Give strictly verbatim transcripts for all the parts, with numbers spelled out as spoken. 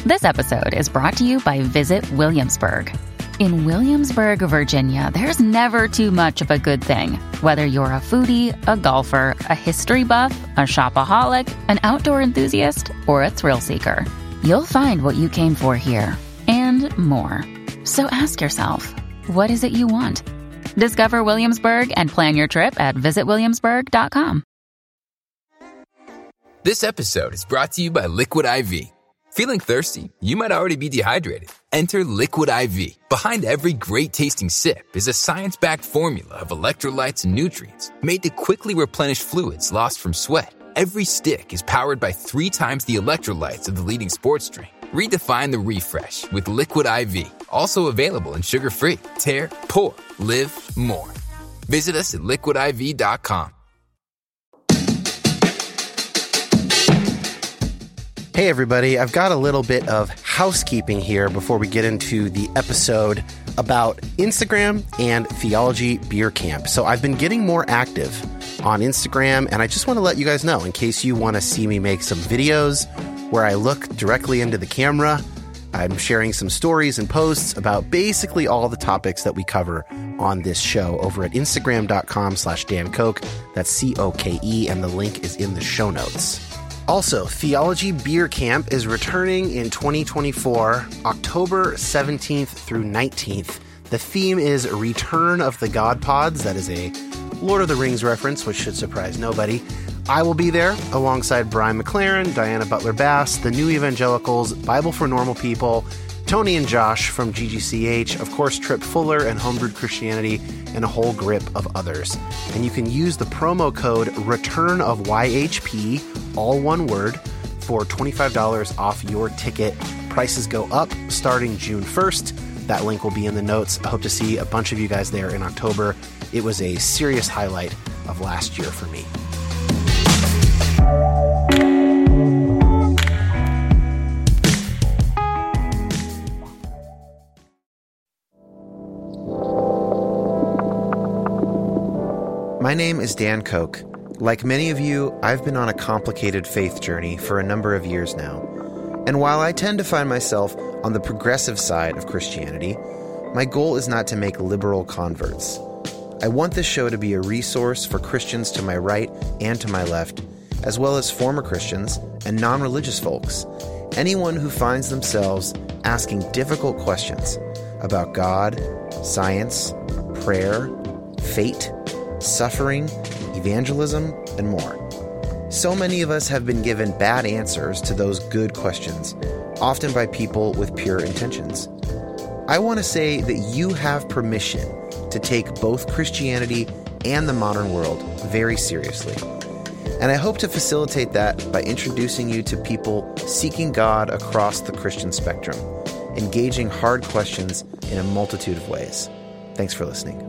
This episode is brought to you by Visit Williamsburg. In Williamsburg, Virginia, there's never too much of a good thing. Whether you're a foodie, a golfer, a history buff, a shopaholic, an outdoor enthusiast, or a thrill seeker, you'll find what you came for here and more. So ask yourself, what is it you want? Discover Williamsburg and plan your trip at visit williamsburg dot com. This episode is brought to you by Liquid I V. Feeling thirsty? You might already be dehydrated. Enter Liquid I V. Behind every great tasting sip is a science-backed formula of electrolytes and nutrients made to quickly replenish fluids lost from sweat. Every stick is powered by three times the electrolytes of the leading sports drink. Redefine the refresh with Liquid I V. Also available in sugar-free. Tear, pour, live more. Visit us at liquid I V dot com. Hey everybody, I've got a little bit of housekeeping here before we get into the episode about Instagram and Theology Beer Camp. So I've been getting more active on Instagram, and I just want to let you guys know in case you want to see me make some videos where I look directly into the camera. I'm sharing some stories and posts about basically all the topics that we cover on this show over at instagram.com slash Dan Koch. That's C O K E, and the link is in the show notes. Also, Theology Beer Camp is returning in twenty twenty-four, October seventeenth through nineteenth. The theme is Return of the God Pods. That is a Lord of the Rings reference, which should surprise nobody. I will be there alongside Brian McLaren, Diana Butler-Bass, the New Evangelicals, Bible for Normal People, Tony and Josh from G G C H, of course, Trip Fuller and Homebrewed Christianity, and a whole grip of others. And you can use the promo code Return of Y H P, all one word, for twenty-five dollars off your ticket. Prices go up starting June first. That link will be in the notes. I hope to see a bunch of you guys there in October. It was a serious highlight of last year for me. My name is Dan Koch. Like many of you, I've been on a complicated faith journey for a number of years now. And while I tend to find myself on the progressive side of Christianity, my goal is not to make liberal converts. I want this show to be a resource for Christians to my right and to my left, as well as former Christians and non-religious folks. Anyone who finds themselves asking difficult questions about God, science, prayer, fate, suffering, evangelism, and more. So many of us have been given bad answers to those good questions, often by people with pure intentions. I want to say that you have permission to take both Christianity and the modern world very seriously. And I hope to facilitate that by introducing you to people seeking God across the Christian spectrum, engaging hard questions in a multitude of ways. Thanks for listening.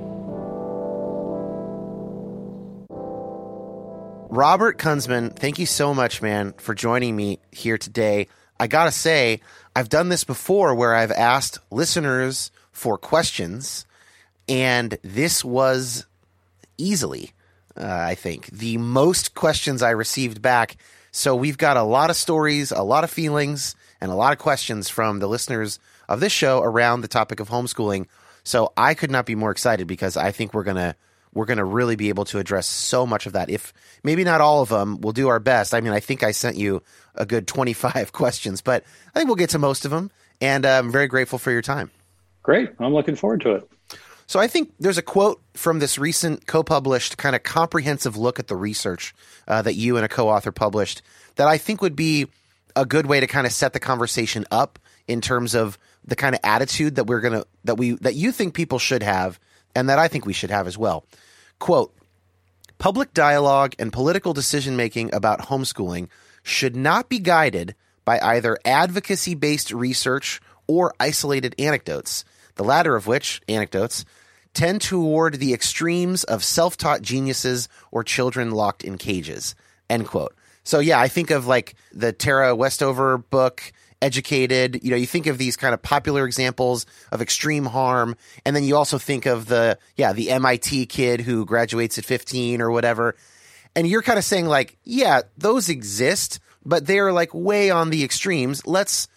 Robert Kunzman, thank you so much, man, for joining me here today. I gotta say, I've done this before where I've asked listeners for questions, and this was easily, uh, I think, the most questions I received back. So we've got a lot of stories, a lot of feelings, and a lot of questions from the listeners of this show around the topic of homeschooling. So I could not be more excited because I think we're gonna we're going to really be able to address so much of that. If maybe not all of them, we'll do our best. I mean, I think I sent you a good twenty-five questions, but I think we'll get to most of them. And I'm very grateful for your time. Great. I'm looking forward to it. So I think there's a quote from this recent co-published kind of comprehensive look at the research uh, that you and a co-author published that I think would be a good way to kind of set the conversation up in terms of the kind of attitude that we're going to, that we, that you think people should have and that I think we should have as well. Quote, public dialogue and political decision-making about homeschooling should not be guided by either advocacy-based research or isolated anecdotes, the latter of which, anecdotes, tend toward the extremes of self-taught geniuses or children locked in cages, end quote. So yeah, I think of like the Tara Westover book, Educated, you know, you think of these kind of popular examples of extreme harm, and then you also think of the, yeah, the M I T kid who graduates at fifteen or whatever, and you're kind of saying like, yeah, those exist, but they're like way on the extremes. Let's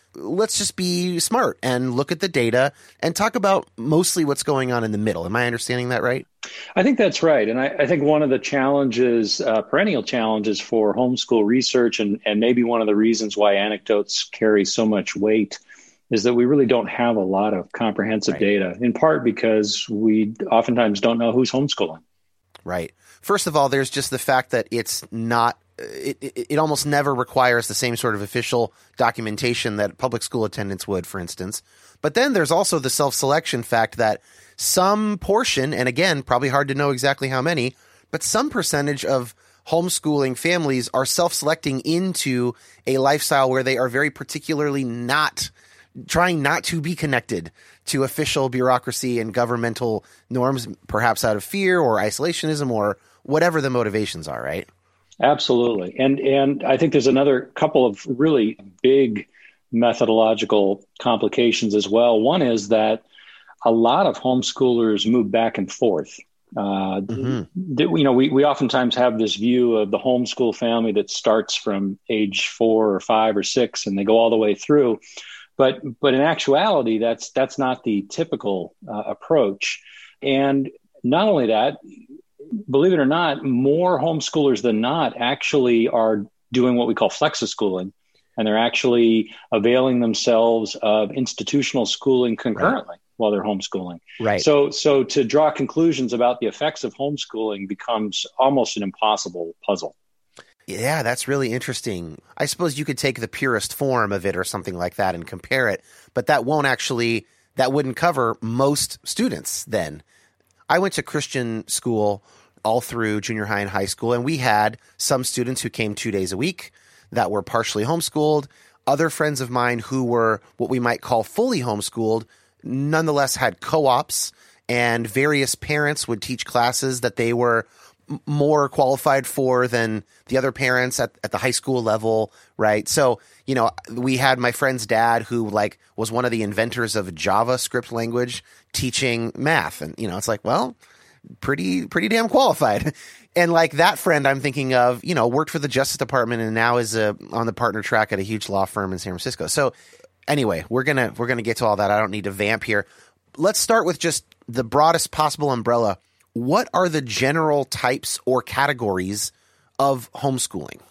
let's just be smart and look at the data and talk about mostly what's going on in the middle. Am I understanding that right? I think that's right. And I, I think one of the challenges, uh, perennial challenges for homeschool research, and, and maybe one of the reasons why anecdotes carry so much weight, is that we really don't have a lot of comprehensive right. data, in part because we oftentimes don't know who's homeschooling. Right. First of all, there's just the fact that it's not It, it, it almost never requires the same sort of official documentation that public school attendance would, for instance. But then there's also the self-selection fact that some portion, and again, probably hard to know exactly how many, but some percentage of homeschooling families are self-selecting into a lifestyle where they are very particularly not trying not to be connected to official bureaucracy and governmental norms, perhaps out of fear or isolationism or whatever the motivations are, right? Absolutely. And and I think there's another couple of really big methodological complications as well. One is that a lot of homeschoolers move back and forth. Uh, mm-hmm. th- you know, we, we oftentimes have this view of the homeschool family that starts from age four or five or six, and they go all the way through. But but in actuality, that's that's not the typical uh, approach. And not only that, believe it or not, more homeschoolers than not actually are doing what we call flexi-schooling, and they're actually availing themselves of institutional schooling concurrently right. while they're homeschooling. Right. So, so to draw conclusions about the effects of homeschooling becomes almost an impossible puzzle. Yeah, that's really interesting. I suppose you could take the purest form of it or something like that and compare it, but that won't actually, that wouldn't cover most students then. I went to Christian school all through junior high and high school, and we had some students who came two days a week that were partially homeschooled. Other friends of mine who were what we might call fully homeschooled nonetheless had co-ops, and various parents would teach classes that they were m- more qualified for than the other parents at, at the high school level, right? So, you know, we had my friend's dad who like was one of the inventors of JavaScript language teaching math. And, you know, it's like, well, pretty, pretty damn qualified. And like that friend I'm thinking of, you know, worked for the Justice Department and now is a, on the partner track at a huge law firm in San Francisco. So anyway, we're going to, we're going to get to all that. I don't need to vamp here. Let's start with just the broadest possible umbrella. What are the general types or categories of homeschooling?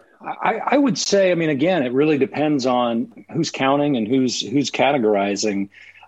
I, I would say, I mean, again, it really depends on who's counting and who's who's categorizing.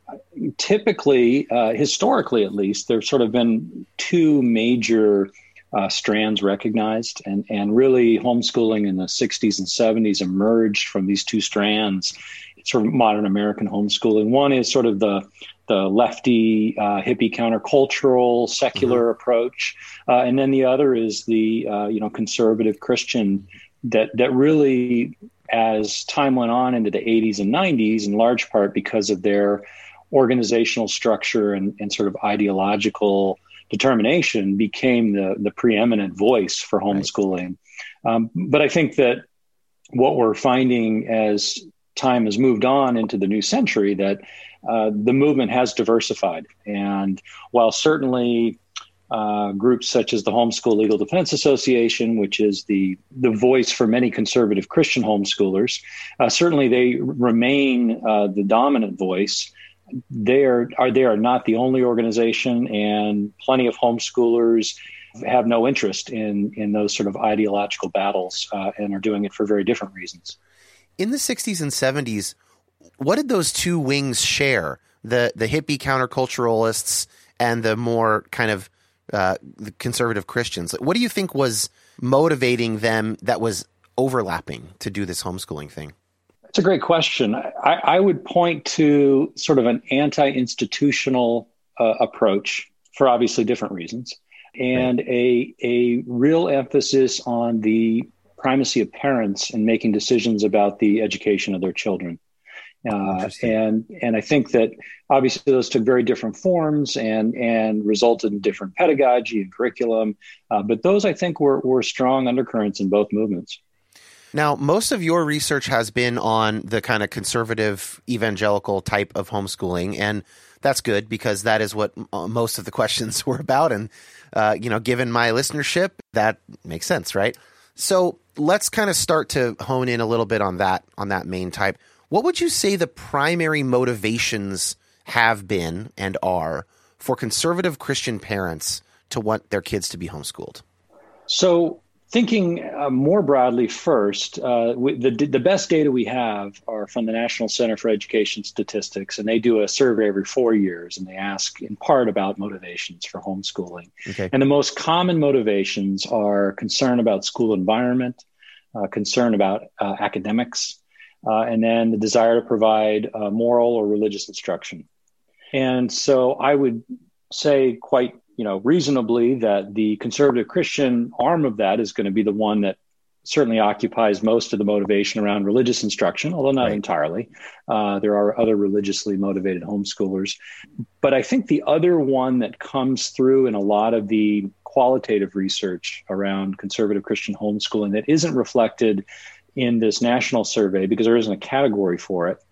Typically, uh, historically at least, there's sort of been two major uh, strands recognized, and, and really homeschooling in the sixties and seventies emerged from these two strands. It's sort of modern American homeschooling. One is sort of the the lefty, uh, hippie, countercultural, secular mm-hmm. approach, uh, and then the other is the uh, you know conservative Christian that that really, as time went on into the eighties and nineties, in large part because of their organizational structure and, and sort of ideological determination, became the the preeminent voice for homeschooling. Right. Um, but I think that what we're finding as time has moved on into the new century, that uh, the movement has diversified. And while certainly uh, groups such as the Homeschool Legal Defense Association, which is the, the voice for many conservative Christian homeschoolers, uh, certainly they remain uh, the dominant voice. They are, are, they are not the only organization, and plenty of homeschoolers have no interest in, in those sort of ideological battles uh, and are doing it for very different reasons. In the sixties and seventies, what did those two wings share? The the hippie counterculturalists and the more kind of uh, the conservative Christians. What do you think was motivating them that was overlapping to do this homeschooling thing? That's a great question. I, I would point to sort of an anti-institutional uh, approach for obviously different reasons, and right. a a real emphasis on the primacy of parents in making decisions about the education of their children. Uh, and and I think that obviously those took very different forms and and resulted in different pedagogy and curriculum. Uh, but those, I think, were, were strong undercurrents in both movements. Now, most of your research has been on the kind of conservative evangelical type of homeschooling, and that's good because that is what m- most of the questions were about. And, uh, you know, given my listenership, that makes sense, right? So let's kind of start to hone in a little bit on that, on that main type. What would you say the primary motivations have been and are for conservative Christian parents to want their kids to be homeschooled? So thinking uh, more broadly first, uh, we, the, the best data we have are from the National Center for Education Statistics, and they do a survey every four years, and they ask in part about motivations for homeschooling. Okay. And the most common motivations are concern about school environment, uh, concern about uh, academics, uh, and then the desire to provide uh, moral or religious instruction. And so I would say quite you know, reasonably that the conservative Christian arm of that is going to be the one that certainly occupies most of the motivation around religious instruction, although not right. entirely. Uh, there are other religiously motivated homeschoolers. But I think the other one that comes through in a lot of the qualitative research around conservative Christian homeschooling that isn't reflected in this national survey because there isn't a category for it,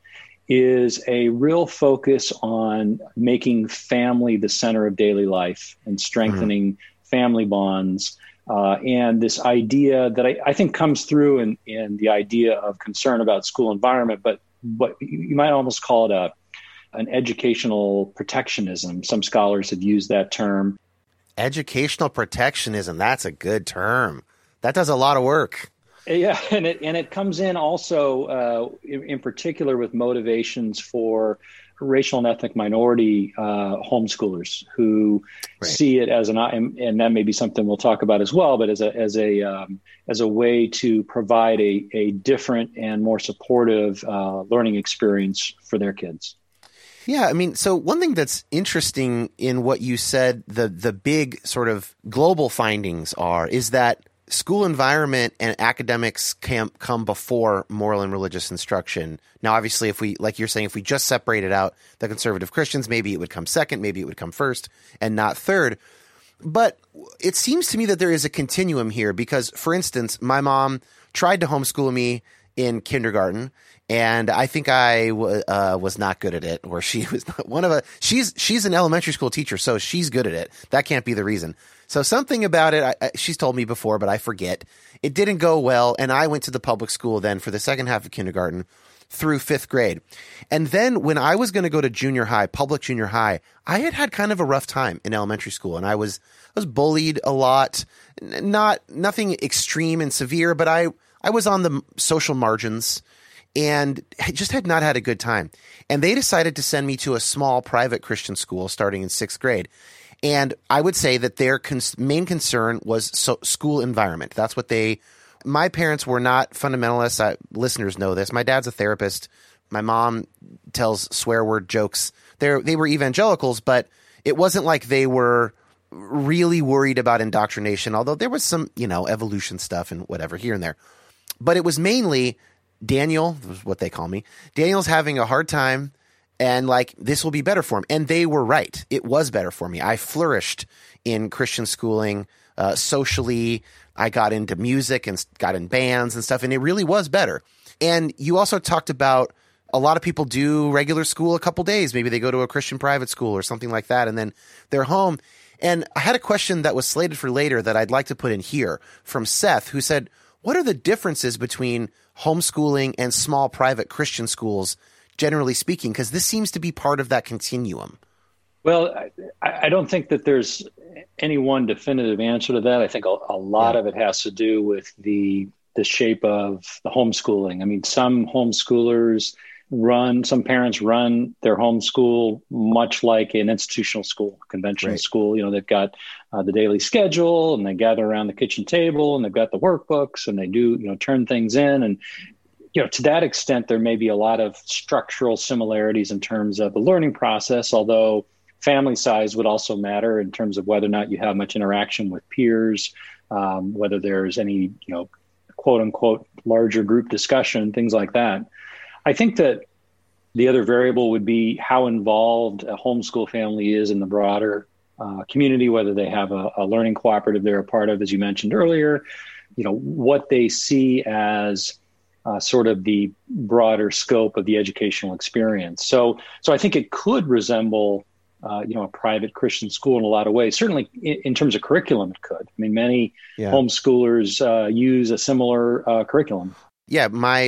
is a real focus on making family the center of daily life and strengthening mm-hmm. family bonds. Uh, and this idea that I, I think comes through in, in the idea of concern about school environment, but but you might almost call it a an educational protectionism. Some scholars have used that term. Educational protectionism, that's a good term. That does a lot of work. Yeah, and it and it comes in also uh, in, in particular with motivations for racial and ethnic minority uh, homeschoolers who right. see it as an and, and that may be something we'll talk about as well, but as a as a um, as a way to provide a a different and more supportive uh, learning experience for their kids. Yeah, I mean, so one thing that's interesting in what you said, the the big sort of global findings are, is that school environment and academics can come before moral and religious instruction. Now, obviously, if we, like you're saying, if we just separated out the conservative Christians, maybe it would come second, maybe it would come first and not third. But it seems to me that there is a continuum here because, for instance, my mom tried to homeschool me in kindergarten, and I think I w- uh, was not good at it, or she was not one of a, she's, she's an elementary school teacher, so she's good at it. That can't be the reason. So something about it, I, I, she's told me before, but I forget. It didn't go well, and I went to the public school then for the second half of kindergarten through fifth grade. And then when I was going to go to junior high, public junior high, I had had kind of a rough time in elementary school, and I was I was bullied a lot. Not nothing extreme and severe, but I, I was on the social margins and just had not had a good time. And they decided to send me to a small private Christian school starting in sixth grade. And I would say that their cons- main concern was so- school environment. That's what they – my parents were not fundamentalists. I, listeners know this. My dad's a therapist. My mom tells swear word jokes. They're, they were evangelicals, but it wasn't like they were really worried about indoctrination, although there was some, you know, evolution stuff and whatever here and there. But it was mainly Daniel, what they call me, Daniel's having a hard time. And like, this will be better for him. And they were right. It was better for me. I flourished in Christian schooling, uh, socially. I got into music and got in bands and stuff. And it really was better. And you also talked about a lot of people do regular school a couple days. Maybe they go to a Christian private school or something like that. And then they're home. And I had a question that was slated for later that I'd like to put in here from Seth, who said, what are the differences between homeschooling and small private Christian schools, generally speaking, because this seems to be part of that continuum? Well, I, I don't think that there's any one definitive answer to that. I think a, a lot yeah. of it has to do with the the shape of the homeschooling. I mean, some homeschoolers run, some parents run their homeschool much like an institutional school, conventional right. school. You know, they've got uh, the daily schedule, and they gather around the kitchen table, and they've got the workbooks, and they do, you know, turn things in. And you know, to that extent, there may be a lot of structural similarities in terms of the learning process, although family size would also matter in terms of whether or not you have much interaction with peers, um, whether there's any, you know, quote unquote, larger group discussion, things like that. I think that the other variable would be how involved a homeschool family is in the broader uh, community, whether they have a, a learning cooperative they're a part of, as you mentioned earlier, you know, what they see as Uh, sort of the broader scope of the educational experience. So, so I think it could resemble, uh, you know, a private Christian school in a lot of ways. Certainly, in, in terms of curriculum, it could. I mean, many yeah. homeschoolers uh, use a similar uh, curriculum. Yeah, my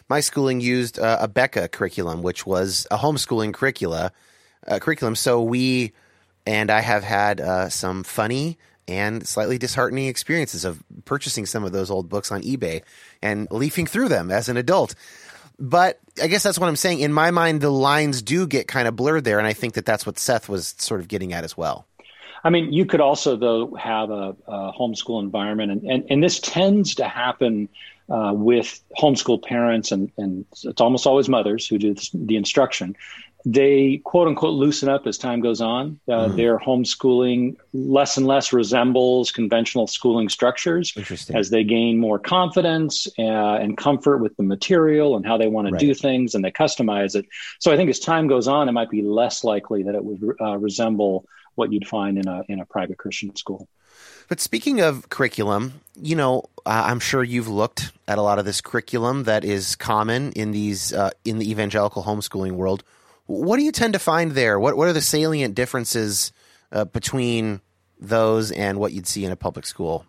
my schooling used uh, a Becca curriculum, which was a homeschooling curricula uh, curriculum. So we and I have had uh, some funny and slightly disheartening experiences of purchasing some of those old books on eBay and leafing through them as an adult. But I guess that's what I'm saying. In my mind, the lines do get kind of blurred there, and I think that that's what Seth was sort of getting at as well. I mean, you could also, though, have a, a homeschool environment, and, and, and this tends to happen uh, with homeschool parents, and, and it's almost always mothers who do the instruction. They, quote unquote, loosen up as time goes on. Uh, mm. Their homeschooling less and less resembles conventional schooling structures as they gain more confidence uh, and comfort with the material and how they want right. to do things, and they customize it. So I think as time goes on, it might be less likely that it would uh, resemble what you'd find in a in a private Christian school. But speaking of curriculum, you know, uh, I'm sure you've looked at a lot of this curriculum that is common in these uh, in the evangelical homeschooling world. What do you tend to find there? What what are the salient differences uh, between those and what you'd see in a public school?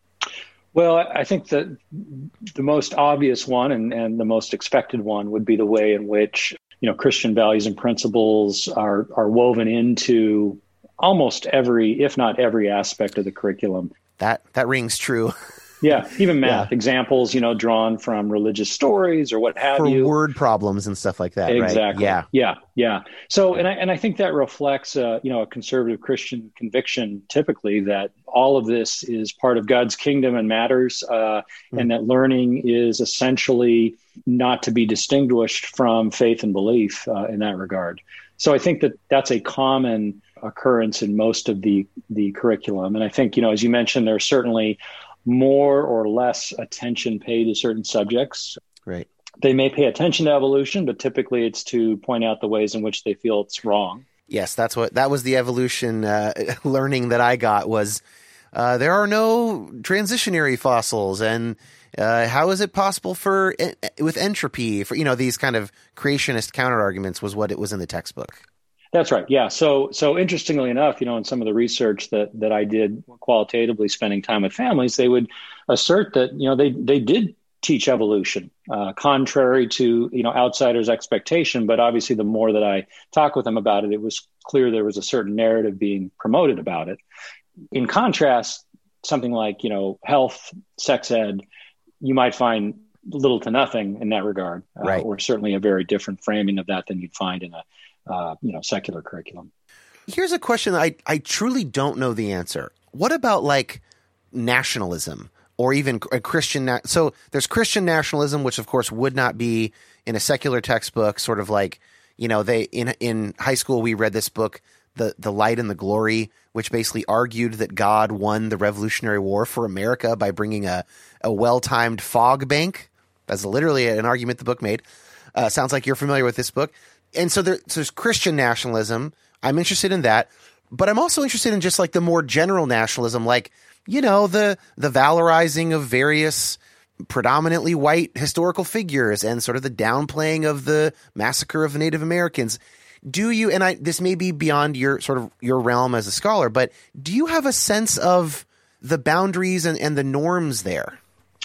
Well, I think that the most obvious one and, and the most expected one would be the way in which, you know, Christian values and principles are are woven into almost every, if not every aspect of the curriculum. That that rings true. Yeah, even math yeah. examples, you know, drawn from religious stories or what have For you. For word problems and stuff like that, exactly. right? Yeah, yeah, yeah. So, and I and I think that reflects, uh, you know, a conservative Christian conviction, typically, that all of this is part of God's kingdom and matters, uh, mm. and that learning is essentially not to be distinguished from faith and belief uh, in that regard. So, I think that that's a common occurrence in most of the the curriculum, and I think, you know, as you mentioned, there are certainly more or less attention paid to certain subjects. Right. They may pay attention to evolution, but typically it's to point out the ways in which they feel it's wrong. Yes, that's what that was the evolution uh, learning that I got was uh, there are no transitionary fossils, and uh, how is it possible for with entropy for you know these kind of creationist counter arguments was what it was in the textbook. That's right. Yeah. So, so interestingly enough, you know, in some of the research that that I did qualitatively, spending time with families, they would assert that, you know, they they did teach evolution, uh, contrary to, you know, outsiders' expectation. But obviously, the more that I talked with them about it, it was clear there was a certain narrative being promoted about it. In contrast, something like, you know, health, sex ed, you might find little to nothing in that regard, uh, right. or certainly a very different framing of that than you'd find in a Uh, you know, secular curriculum. Here's a question that I, I truly don't know the answer. What about like nationalism or even a Christian? Na- so there's Christian nationalism, which of course would not be in a secular textbook, sort of like, you know, they in in high school, we read this book, The The Light and the Glory, which basically argued that God won the Revolutionary War for America by bringing a, a well-timed fog bank. That's literally an argument the book made. Uh, sounds like you're familiar with this book. And so, there, so there's Christian nationalism. I'm interested in that, but I'm also interested in just like the more general nationalism, like, you know, the the valorizing of various predominantly white historical figures and sort of the downplaying of the massacre of the Native Americans. Do you, and I, this may be beyond your sort of your realm as a scholar, but do you have a sense of the boundaries and, and the norms there?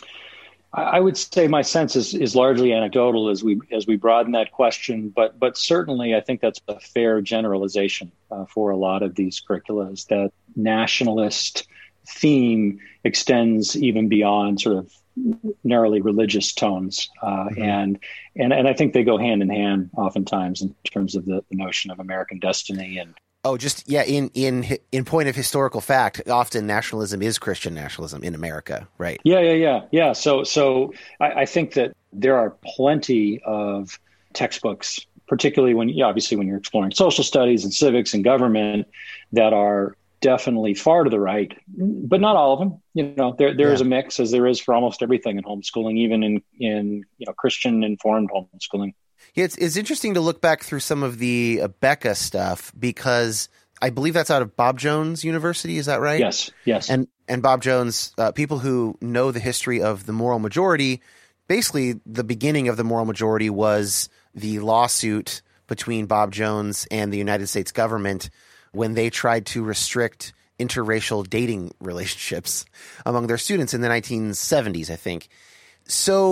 I would say my sense is, is largely anecdotal as we as we broaden that question, but but certainly I think that's a fair generalization uh, for a lot of these curricula, is that nationalist theme extends even beyond sort of narrowly religious tones, uh, mm-hmm. and and and I think they go hand in hand oftentimes in terms of the, the notion of American destiny. And oh, just yeah, in in in point of historical fact, often nationalism is Christian nationalism in America, right? Yeah, yeah, yeah, yeah. So so I, I think that there are plenty of textbooks, particularly when yeah, obviously when you're exploring social studies and civics and government, that are definitely far to the right, but not all of them. You know, there there yeah. is a mix, as there is for almost everything in homeschooling, even in in you know Christian informed homeschooling. Yeah, it's it's interesting to look back through some of the uh, Becca stuff, because I believe that's out of Bob Jones University. Is that right? Yes, yes. And and Bob Jones, uh, people who know the history of the moral majority, basically the beginning of the moral majority was the lawsuit between Bob Jones and the United States government when they tried to restrict interracial dating relationships among their students in the nineteen seventies, I think. So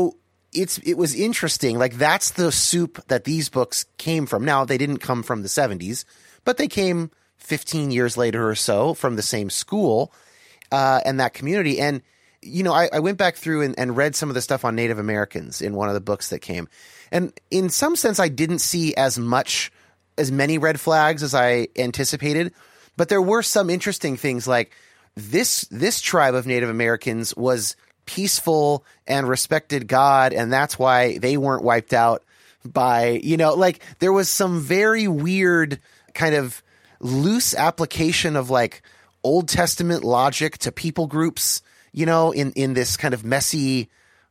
it's it was interesting. Like, that's the soup that these books came from. Now, they didn't come from the seventies, but they came fifteen years later or so from the same school uh, and that community. And, you know, I, I went back through and, and read some of the stuff on Native Americans in one of the books that came. And in some sense, I didn't see as much, as many red flags as I anticipated. But there were some interesting things, like this this tribe of Native Americans was peaceful and respected God, and that's why they weren't wiped out by, you know, like there was some very weird kind of loose application of like Old Testament logic to people groups, you know, in, in this kind of messy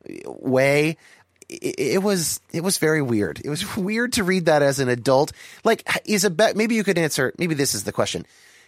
way. It, it was it was very weird. It was weird to read that as an adult. Like, is a Be- maybe you could answer. Maybe this is the question.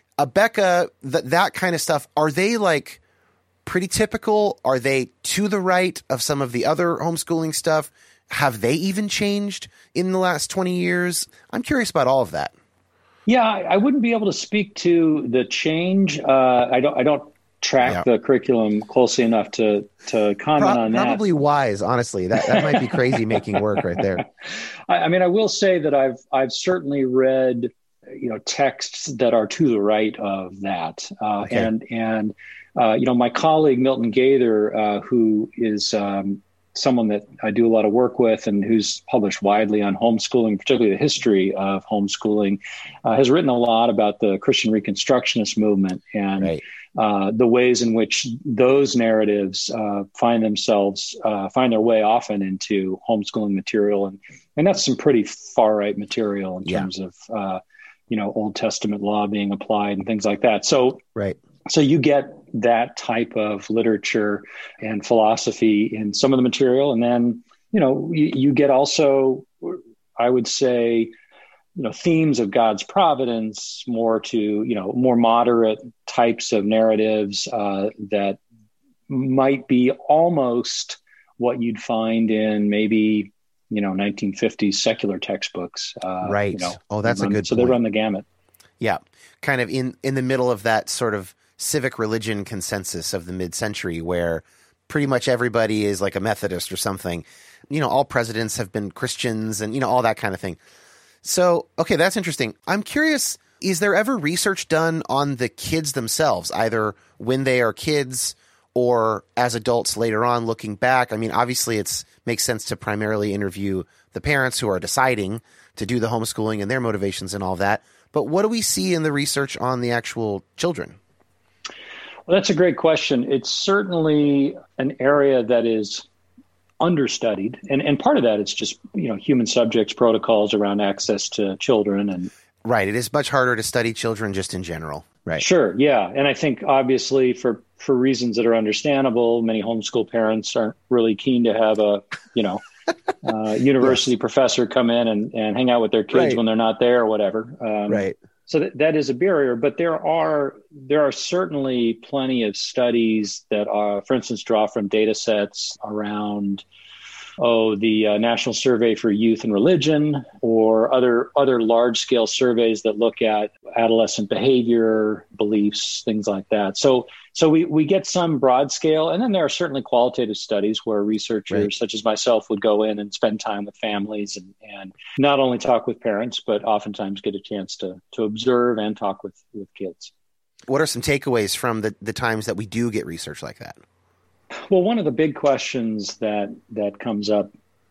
Abeka, that that kind of stuff. Are they like pretty typical? Are they to the right of some of the other homeschooling stuff? Have they even changed in the last twenty years? I'm curious about all of that. Yeah, I, I wouldn't be able to speak to the change. Uh, I don't. I don't track yeah. the curriculum closely enough to to comment Pro- on that. Probably wise, honestly. That that might be crazy making work right there. I, I mean, I will say that I've I've certainly read, you know, texts that are to the right of that, uh, okay. and and uh, you know, my colleague Milton Gaither, uh, who is um, someone that I do a lot of work with and who's published widely on homeschooling, particularly the history of homeschooling, uh, has written a lot about the Christian Reconstructionist movement and right. uh, the ways in which those narratives uh, find themselves, uh, find their way often into homeschooling material. And, and that's some pretty far right material in terms yeah. of, uh, you know, Old Testament law being applied and things like that. So, right. So you get that type of literature and philosophy in some of the material. And then, you know, you, you get also, I would say, you know, themes of God's providence, more to, you know, more moderate types of narratives uh, that might be almost what you'd find in maybe, you know, nineteen fifties secular textbooks. Uh, right. You know, oh, that's run, a good So point. they run the gamut. Yeah. Kind of in, in the middle of that sort of civic religion consensus of the mid-century where pretty much everybody is like a Methodist or something. You know, all presidents have been Christians and, you know, all that kind of thing. So, okay, that's interesting. I'm curious, is there ever research done on the kids themselves, either when they are kids or as adults later on looking back? I mean, obviously it's makes sense to primarily interview the parents who are deciding to do the homeschooling and their motivations and all that. But what do we see in the research on the actual children? Well, that's a great question. It's certainly an area that is understudied. And, and part of that is just, you know, human subjects protocols around access to children. And right. It is much harder to study children just in general. Right. Sure. Yeah. And I think obviously for, for reasons that are understandable, many homeschool parents aren't really keen to have a, you know, uh, university yes. professor come in and, and hang out with their kids right. when they're not there or whatever. Um, right. So that, that is a barrier, but there are there are certainly plenty of studies that are, for instance, draw from data sets around, oh, the uh, National Survey for Youth and Religion, or other other large scale surveys that look at adolescent behavior, beliefs, things like that. So so we, we get some broad scale, and then there are certainly qualitative studies where researchers right. such as myself would go in and spend time with families and, and not only talk with parents, but oftentimes get a chance to to observe and talk with, with kids. What are some takeaways from the, the times that we do get research like that? Well, one of the big questions that that comes up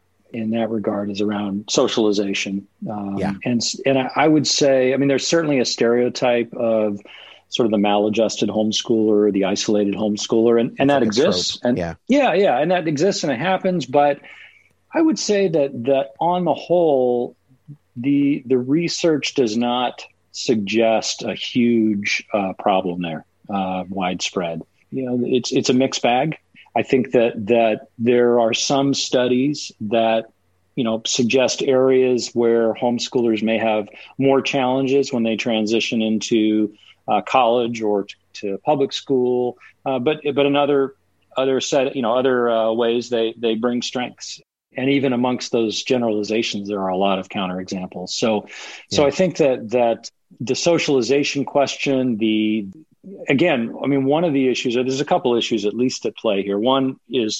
in that regard is around socialization. Um, yeah. And, and I, I would say, I mean, there's certainly a stereotype of sort of the maladjusted homeschooler, the isolated homeschooler, and, and that like exists. And yeah. yeah, yeah. And that exists and it happens. But I would say that that on the whole, the the research does not suggest a huge uh, problem there, uh, widespread. You know, it's it's a mixed bag. I think that that there are some studies that, you know, suggest areas where homeschoolers may have more challenges when they transition into uh, college or t- to public school. Uh, but but in other other set, you know, other uh, ways they they bring strengths. And even amongst those generalizations, there are a lot of counterexamples. So so yeah. I think that that the socialization question, the Again, I mean, one of the issues, or there's a couple issues at least at play here. One is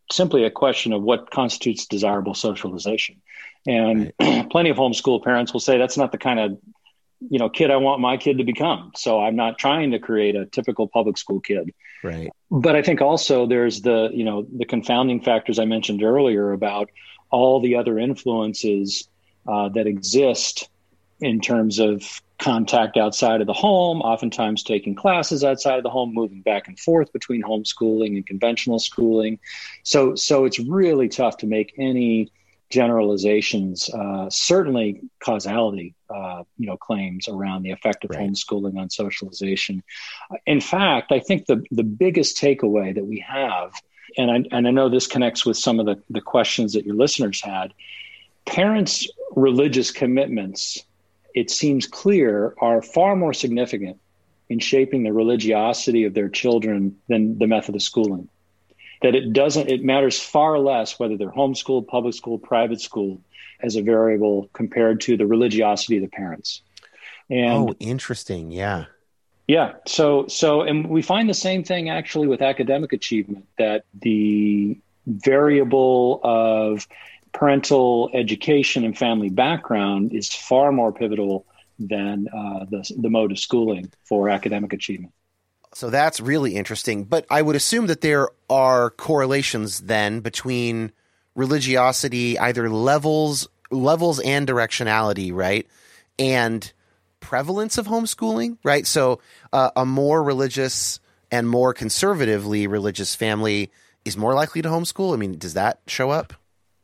simply a question of what constitutes desirable socialization. And right. plenty of homeschool parents will say that's not the kind of you know, kid I want my kid to become. So I'm not trying to create a typical public school kid. Right. But I think also there's the, you know, the confounding factors I mentioned earlier about all the other influences uh, that exist in terms of contact outside of the home, oftentimes taking classes outside of the home, moving back and forth between homeschooling and conventional schooling. So, so it's really tough to make any generalizations, uh, certainly causality, uh, you know, claims around the effect of right. homeschooling on socialization. In fact, I think the the biggest takeaway that we have, and I, and I know this connects with some of the, the questions that your listeners had, parents' religious commitments, it seems clear, are far more significant in shaping the religiosity of their children than the method of schooling. That it doesn't, it matters far less whether they're homeschooled, public school, private school as a variable compared to the religiosity of the parents. And oh, interesting. Yeah. Yeah. So, so, and we find the same thing actually with academic achievement, that the variable of parental education and family background is far more pivotal than uh, the, the mode of schooling for academic achievement. So that's really interesting. But I would assume that there are correlations then between religiosity, either levels, levels and directionality, right? And prevalence of homeschooling, right? So uh, a more religious and more conservatively religious family is more likely to homeschool. I mean, does that show up?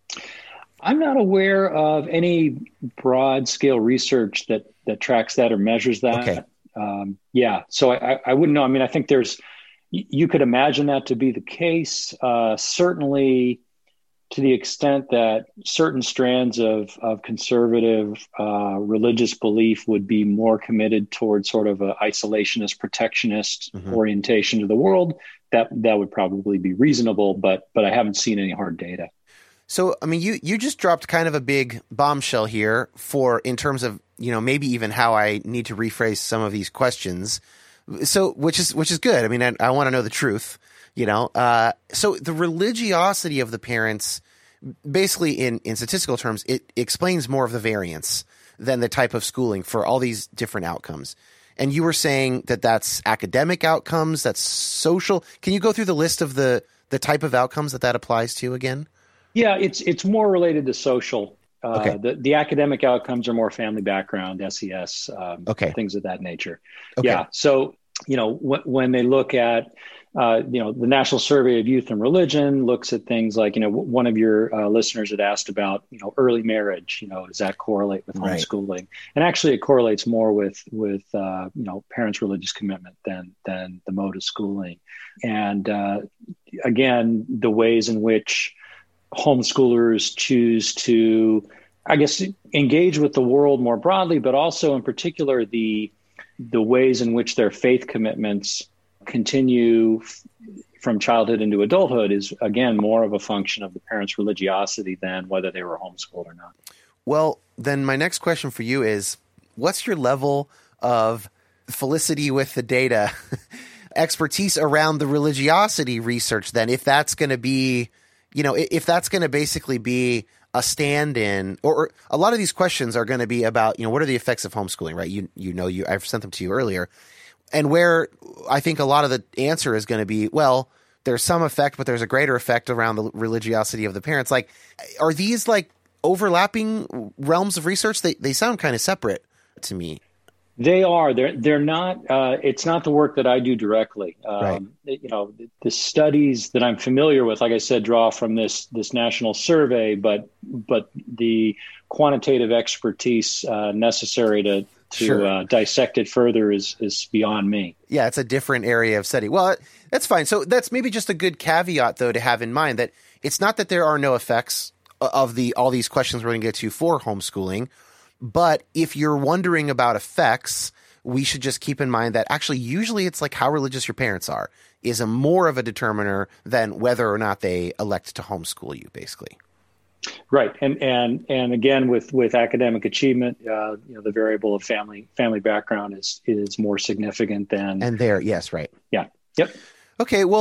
I'm not aware of any broad scale research that, that tracks that or measures that. Okay. Um, yeah, so I, I wouldn't know. I mean, I think there's, you could imagine that to be the case. Uh, certainly to the extent that certain strands of, of conservative uh, religious belief would be more committed towards sort of an isolationist, protectionist mm-hmm. orientation to the world, that that would probably be reasonable, but but I haven't seen any hard data. So, I mean, you, you just dropped kind of a big bombshell here for in terms of, you know, maybe even how I need to rephrase some of these questions. So, which is which is good. I mean, I, I want to know the truth, you know. Uh, so the religiosity of the parents, basically in, in statistical terms, it explains more of the variance than the type of schooling for all these different outcomes. And you were saying that that's academic outcomes, that's social. Can you go through the list of the, the type of outcomes that that applies to again? Yeah, it's it's more related to social. Uh, okay. the, the academic outcomes are more family background, S E S, um, okay. things of that nature. Okay. Yeah. So, you know, wh- when they look at, uh, you know, the National Survey of Youth and Religion looks at things like, you know, w- one of your uh, listeners had asked about, you know, early marriage, you know, does that correlate with right. homeschooling? And actually it correlates more with, with uh, you know, parents' religious commitment than, than the mode of schooling. And uh, again, the ways in which homeschoolers choose to, I guess, engage with the world more broadly, but also in particular the the ways in which their faith commitments continue f- from childhood into adulthood is, again, more of a function of the parents' religiosity than whether they were homeschooled or not. Well, then my next question for you is, what's your level of felicity with the data, expertise around the religiosity research then, if that's going to be, you know, if that's going to basically be a stand-in, or, or a lot of these questions are going to be about, you know, what are the effects of homeschooling, right? You you know, you I've sent them to you earlier, and where I think a lot of the answer is going to be, well, there's some effect, but there's a greater effect around the religiosity of the parents. Like, are these like overlapping realms of research? They they sound kind of separate to me. They are. They're they're not. Uh, it's not the work that I do directly. Um, right. You know, the, the studies that I'm familiar with, like I said, draw from this this national survey, but but the quantitative expertise uh, necessary to to sure. uh, dissect it further is is beyond me. Yeah, it's a different area of study. Well, that's fine. So that's maybe just a good caveat, though, to have in mind that it's not that there are no effects of the all these questions we're going to get to for homeschooling. But if you're wondering about effects, we should just keep in mind that actually usually it's like how religious your parents are is a more of a determiner than whether or not they elect to homeschool you, basically. Right. And and and again, with, with academic achievement, uh, you know, the variable of family family background is is more significant than. And there, yes, right. Yeah. Yep. Okay. Well,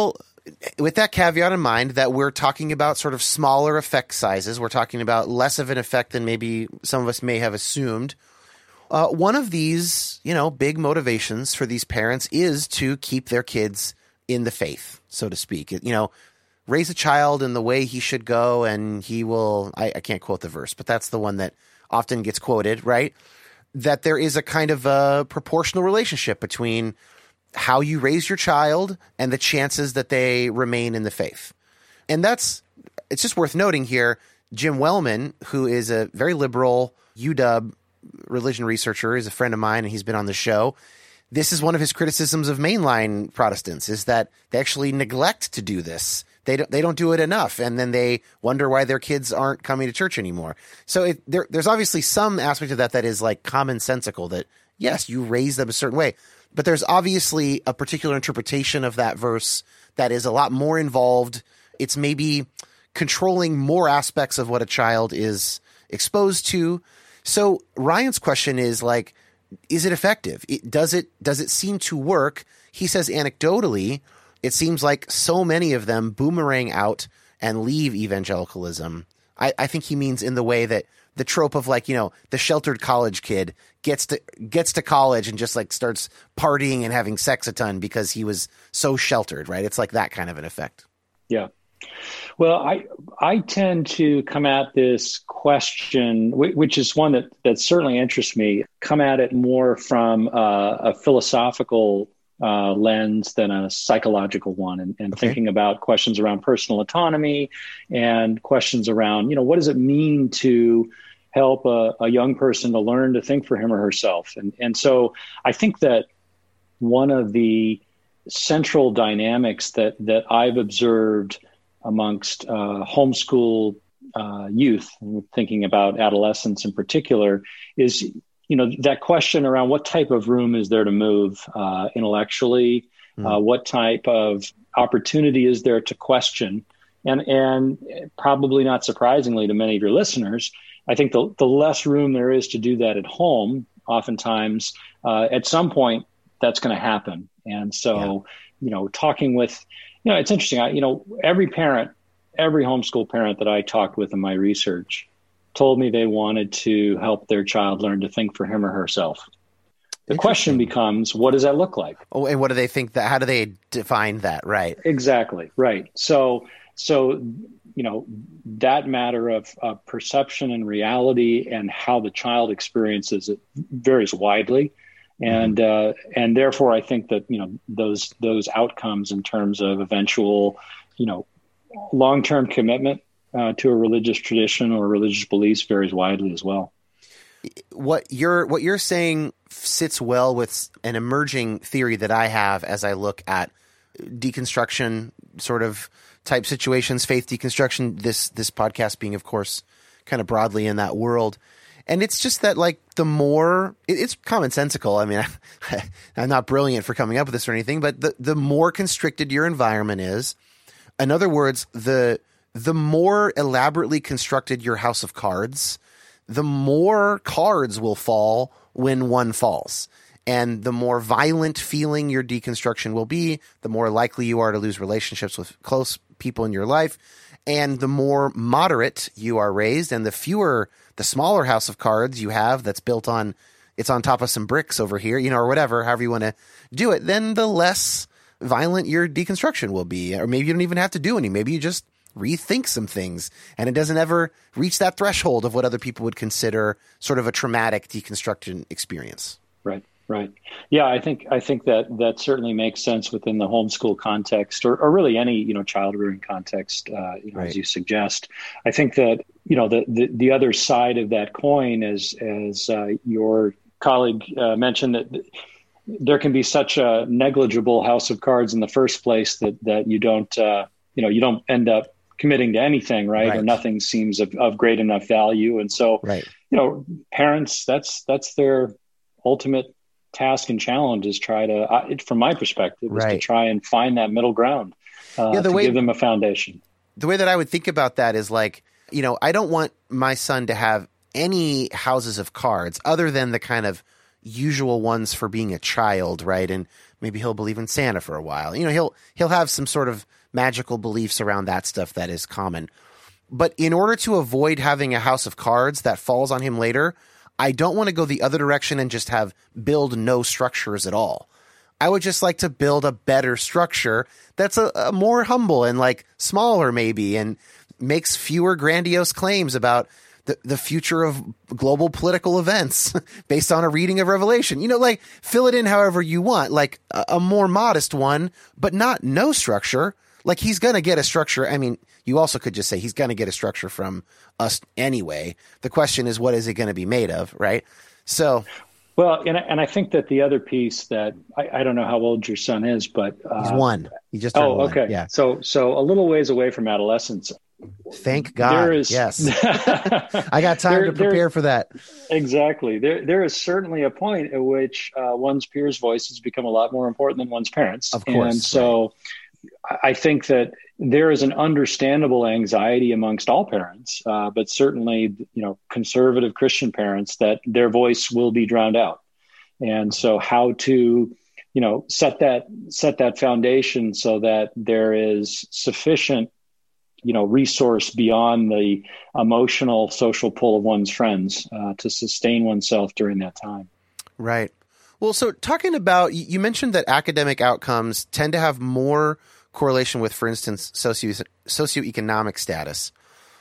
with that caveat in mind that we're talking about sort of smaller effect sizes, we're talking about less of an effect than maybe some of us may have assumed. Uh, one of these, you know, big motivations for these parents is to keep their kids in the faith, so to speak. You know, raise a child in the way he should go, and he will, I, I can't quote the verse, but that's the one that often gets quoted, right? That there is a kind of a proportional relationship between how you raise your child and the chances that they remain in the faith. And that's, it's just worth noting here, Jim Wellman, who is a very liberal U W religion researcher, is a friend of mine, and he's been on the show. This is one of his criticisms of mainline Protestants, is that they actually neglect to do this. They don't, they don't do it enough, and then they wonder why their kids aren't coming to church anymore. So it, there, there's obviously some aspect of that that is like commonsensical, that yes, you raise them a certain way, but there's obviously a particular interpretation of that verse that is a lot more involved. It's maybe controlling more aspects of what a child is exposed to. So Ryan's question is like, is it effective? It, does it does it seem to work? He says anecdotally, it seems like so many of them boomerang out and leave evangelicalism. I, I think he means in the way that the trope of like, you know, the sheltered college kid gets to gets to college and just like starts partying and having sex a ton because he was so sheltered, right? It's like that kind of an effect. Yeah. Well, I I tend to come at this question, which is one that, that certainly interests me, come at it more from uh, a philosophical uh, lens than a psychological one, and, and okay. thinking about questions around personal autonomy and questions around, you know, what does it mean to help a, a young person to learn to think for him or herself? And, and so I think that one of the central dynamics that, that I've observed amongst uh, homeschool uh, youth, thinking about adolescents in particular, is, you know, that question around what type of room is there to move uh, intellectually, mm. uh, what type of opportunity is there to question, and and probably not surprisingly to many of your listeners, I think the the less room there is to do that at home, oftentimes uh, at some point that's going to happen. And so, yeah. you know, talking with You know, it's interesting. I, you know, every parent, every homeschool parent that I talked with in my research told me they wanted to help their child learn to think for him or herself. The question becomes, what does that look like? Oh, and what do they think that, how do they define that? Right. Exactly. Right. So, so, you know, that matter of, of perception and reality and how the child experiences it varies widely. And uh, and therefore, I think that, you know, those those outcomes in terms of eventual, you know, long-term commitment uh, to a religious tradition or religious beliefs varies widely as well. What you're what you're saying sits well with an emerging theory that I have as I look at deconstruction sort of type situations, faith deconstruction. This this podcast being, of course, kind of broadly in that world. And it's just that, like, the more – it's commonsensical. I mean, I, I'm not brilliant for coming up with this or anything, but the, the more constricted your environment is, in other words, the the more elaborately constructed your house of cards, the more cards will fall when one falls. And the more violent feeling your deconstruction will be, the more likely you are to lose relationships with close people in your life. And the more moderate you are raised and the fewer – the smaller house of cards you have that's built on, it's on top of some bricks over here, you know, or whatever, however you want to do it, then the less violent your deconstruction will be. Or maybe you don't even have to do any. Maybe you just rethink some things and it doesn't ever reach that threshold of what other people would consider sort of a traumatic deconstruction experience. Right. Right. Yeah, I think I think that that certainly makes sense within the homeschool context, or, or really any, you know, child rearing context, uh, you know, right. as you suggest. I think that, you know, the the, the other side of that coin, as as uh, your colleague uh, mentioned, that there can be such a negligible house of cards in the first place that that you don't, uh, you know, you don't end up committing to anything, right? right. Or nothing seems of, of great enough value, and so, right. you know, parents, that's that's their ultimate task and challenge is try to, uh, from my perspective, is right. to try and find that middle ground uh, yeah, the to way, give them a foundation. The way that I would think about that is like, you know, I don't want my son to have any houses of cards other than the kind of usual ones for being a child, right? And maybe he'll believe in Santa for a while. You know, he'll he'll have some sort of magical beliefs around that stuff that is common. But in order to avoid having a house of cards that falls on him later, I don't want to go the other direction and just have build no structures at all. I would just like to build a better structure that's a, a more humble and like smaller maybe, and makes fewer grandiose claims about the, the future of global political events based on a reading of Revelation. You know, like fill it in however you want, like a, a more modest one, but not no structure. Like he's going to get a structure. I mean, you also could just say he's going to get a structure from us anyway. The question is, what is it going to be made of, right? So... Well, and I, and I think that the other piece that I, I don't know how old your son is, but uh, he's one. He just turned oh, one. okay. Yeah. So so a little ways away from adolescence. Thank God. There is, yes. I got time there, to prepare there, for that. Exactly. There there is certainly a point at which uh, one's peers' voices become a lot more important than one's parents. Of course. And so right. I think that there is an understandable anxiety amongst all parents, uh, but certainly, you know, conservative Christian parents, that their voice will be drowned out. And so how to, you know, set that set that foundation so that there is sufficient, you know, resource beyond the emotional, social pull of one's friends uh, to sustain oneself during that time. Right. Well, so talking about, you mentioned that academic outcomes tend to have more correlation with, for instance, socio socioeconomic status.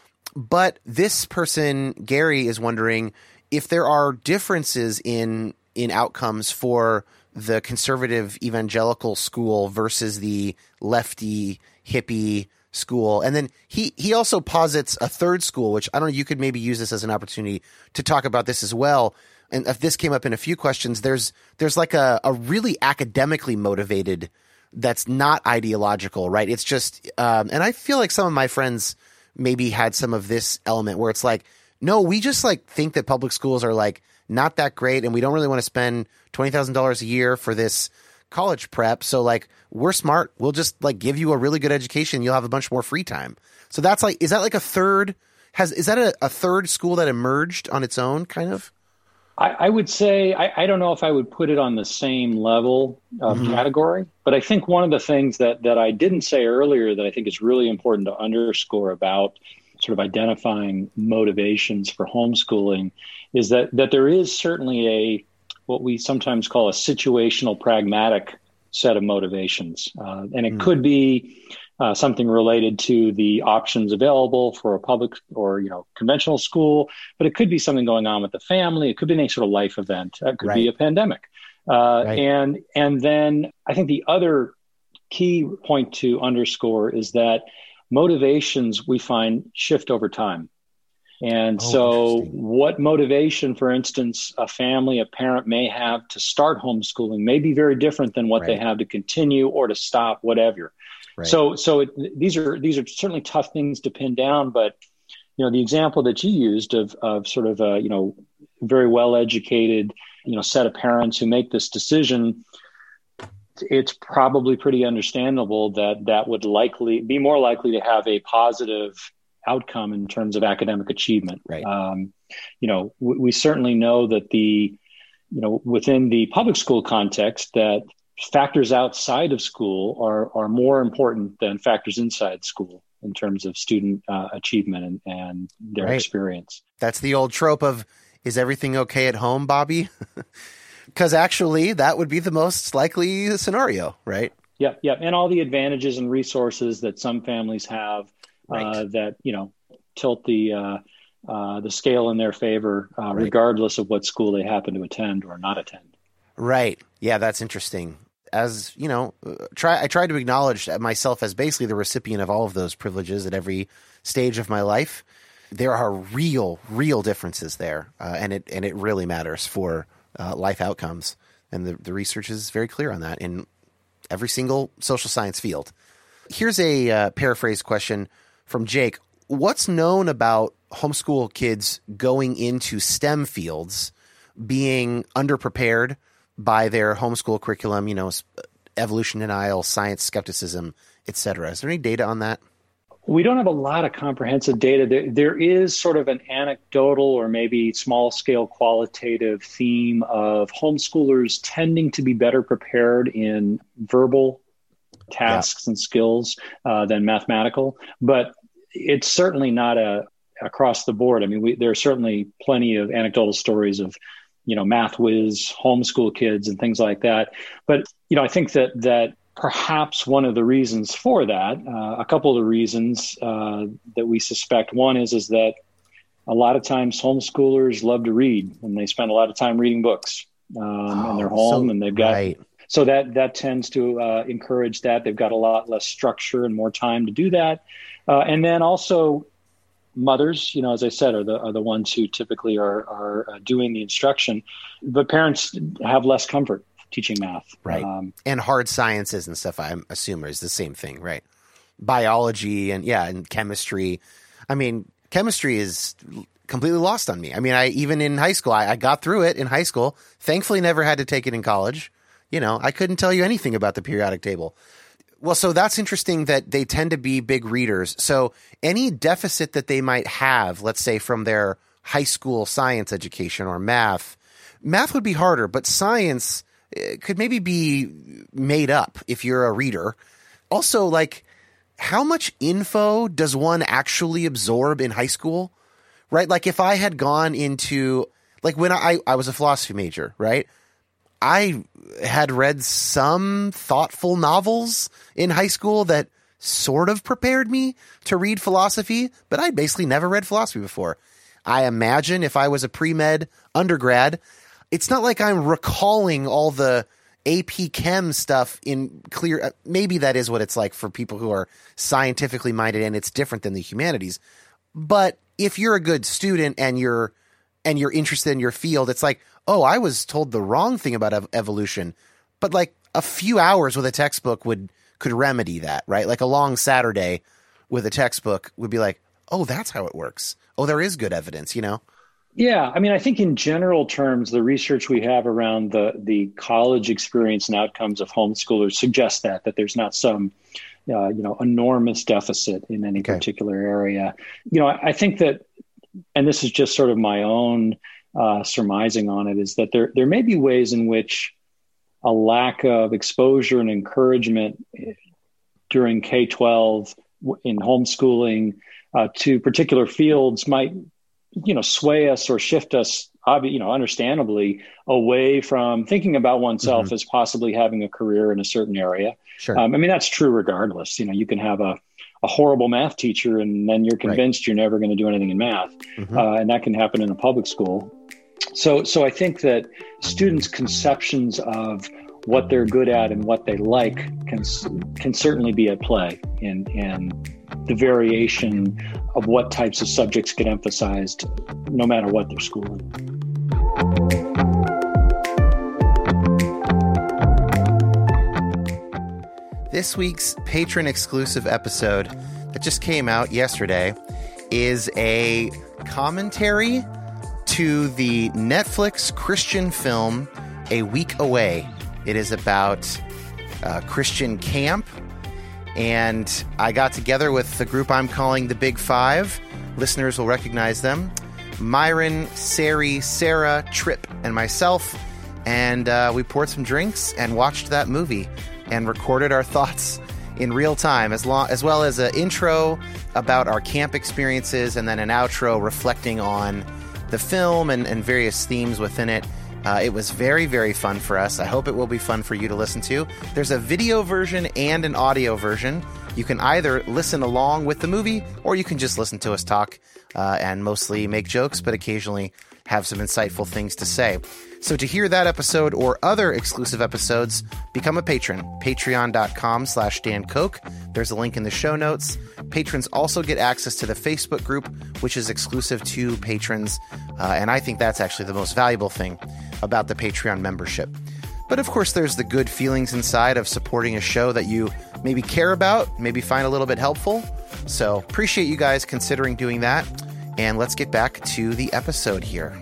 But this person, Gary, is wondering if there are differences in in outcomes for the conservative evangelical school versus the lefty hippie school. And then he, he also posits a third school, which I don't know, you could maybe use this as an opportunity to talk about this as well. And if this came up in a few questions, there's, there's like a, a really academically motivated that's not ideological, right? It's just, um, and I feel like some of my friends maybe had some of this element where it's like, no, we just like think that public schools are like not that great, and we don't really want to spend twenty thousand dollars a year for this college prep. So like, we're smart. We'll just like give you a really good education. You'll have a bunch more free time. So that's like, is that like a third, has, is that a, a third school that emerged on its own kind of? I, I would say, I, I don't know if I would put it on the same level of mm-hmm. category, but I think one of the things that, that I didn't say earlier that I think is really important to underscore about sort of identifying motivations for homeschooling is that, that there is certainly a, what we sometimes call a situational pragmatic set of motivations. Uh, and it mm. could be uh, something related to the options available for a public or, you know, conventional school, but it could be something going on with the family. It could be any sort of life event. It could right. be a pandemic. Uh, right. And, and then I think the other key point to underscore is that motivations we find shift over time. And oh, so what motivation, for instance, a family, a parent may have to start homeschooling may be very different than what right. they have to continue or to stop, whatever. Right. So so it, these are these are certainly tough things to pin down. But, you know, the example that you used of of sort of a, you know, very well-educated, you know, set of parents who make this decision, it's probably pretty understandable that that would likely be more likely to have a positive outcome in terms of academic achievement. Right. Um, you know, we, we certainly know that the, you know, within the public school context, that factors outside of school are are more important than factors inside school in terms of student uh, achievement and, and their right. experience. That's the old trope of, is everything okay at home, Bobby? Because actually, that would be the most likely scenario, right? Yeah, yeah, and all the advantages and resources that some families have. Right. Uh, that, you know, tilt the uh, uh, the scale in their favor, uh, right. regardless of what school they happen to attend or not attend. Right. Yeah, that's interesting. As you know, try I tried to acknowledge myself as basically the recipient of all of those privileges at every stage of my life. There are real, real differences there, uh, and it and it really matters for uh, life outcomes. And the, the research is very clear on that in every single social science field. Here's a uh, paraphrase question from Jake. What's known about homeschool kids going into STEM fields being underprepared by their homeschool curriculum, you know, evolution denial, science skepticism, et cetera? Is there any data on that? We don't have a lot of comprehensive data. There, there is sort of an anecdotal or maybe small-scale qualitative theme of homeschoolers tending to be better prepared in verbal tasks yeah. and skills uh, than mathematical. But it's certainly not a across the board. I mean, we, there are certainly plenty of anecdotal stories of, you know, math whiz, homeschool kids and things like that. But, you know, I think that that perhaps one of the reasons for that, uh, a couple of the reasons uh, that we suspect, one is, is that a lot of times homeschoolers love to read and they spend a lot of time reading books um, oh, in their home so, and they've got, right. so that, that tends to uh, encourage that. They've got a lot less structure and more time to do that. Uh, and then also mothers, you know, as I said, are the, are the ones who typically are, are uh, doing the instruction, but parents have less comfort teaching math. Right. Um, and hard sciences and stuff, I assume, is the same thing, right? Biology and yeah, and chemistry. I mean, chemistry is completely lost on me. I mean, I even in high school, I, I got through it in high school. Thankfully, never had to take it in college. You know, I couldn't tell you anything about the periodic table. Well, so that's interesting that they tend to be big readers. So any deficit that they might have, let's say from their high school science education or math, math would be harder, but science could maybe be made up if you're a reader. Also, like, how much info does one actually absorb in high school, right? Like if I had gone into, like when I, I was a philosophy major, right? I had read some thoughtful novels in high school that sort of prepared me to read philosophy, but I basically never read philosophy before. I imagine if I was a pre-med undergrad, it's not like I'm recalling all the A P Chem stuff in clear. Maybe that is what it's like for people who are scientifically minded, and it's different than the humanities. But if you're a good student and you're and you're interested in your field, it's like, oh, I was told the wrong thing about ev- evolution. But like a few hours with a textbook would could remedy that, right? Like a long Saturday with a textbook would be like, oh, that's how it works. Oh, there is good evidence, you know? Yeah. I mean, I think in general terms, the research we have around the, the college experience and outcomes of homeschoolers suggests that, that there's not some, uh, you know, enormous deficit in any okay. particular area. You know, I, I think that, and this is just sort of my own uh, surmising on it, is that there, there may be ways in which a lack of exposure and encouragement during K twelve in homeschooling uh, to particular fields might, you know, sway us or shift us, you know, understandably away from thinking about oneself mm-hmm. as possibly having a career in a certain area. Sure. Um, I mean, that's true regardless. You know, you can have a, a horrible math teacher and then you're convinced right. you're never going to do anything in math. Mm-hmm. Uh, and that can happen in a public school. So, so I think that students' conceptions of what they're good at and what they like can can certainly be at play in, in the variation of what types of subjects get emphasized, no matter what they're schooling. This week's patron exclusive episode that just came out yesterday is a commentary to the Netflix Christian film A Week Away. It is about uh, Christian camp, and I got together with the group I'm calling the Big Five. Listeners will recognize them. Myron, Sari, Sarah, Tripp, and myself. And uh, we poured some drinks and watched that movie and recorded our thoughts in real time, as, long, as well as an intro about our camp experiences and then an outro reflecting on the film and, and various themes within it. Uh, it was very, very fun for us. I hope it will be fun for you to listen to. There's a video version and an audio version. You can either listen along with the movie, or you can just listen to us talk uh, and mostly make jokes, but occasionally have some insightful things to say. So to hear that episode or other exclusive episodes, become a patron. Patreon.com slash Dan Koch. There's a link in the show notes. Patrons also get access to the Facebook group, which is exclusive to patrons. Uh, and I think that's actually the most valuable thing about the Patreon membership. But of course, there's the good feelings inside of supporting a show that you maybe care about, maybe find a little bit helpful. So appreciate you guys considering doing that. And let's get back to the episode here.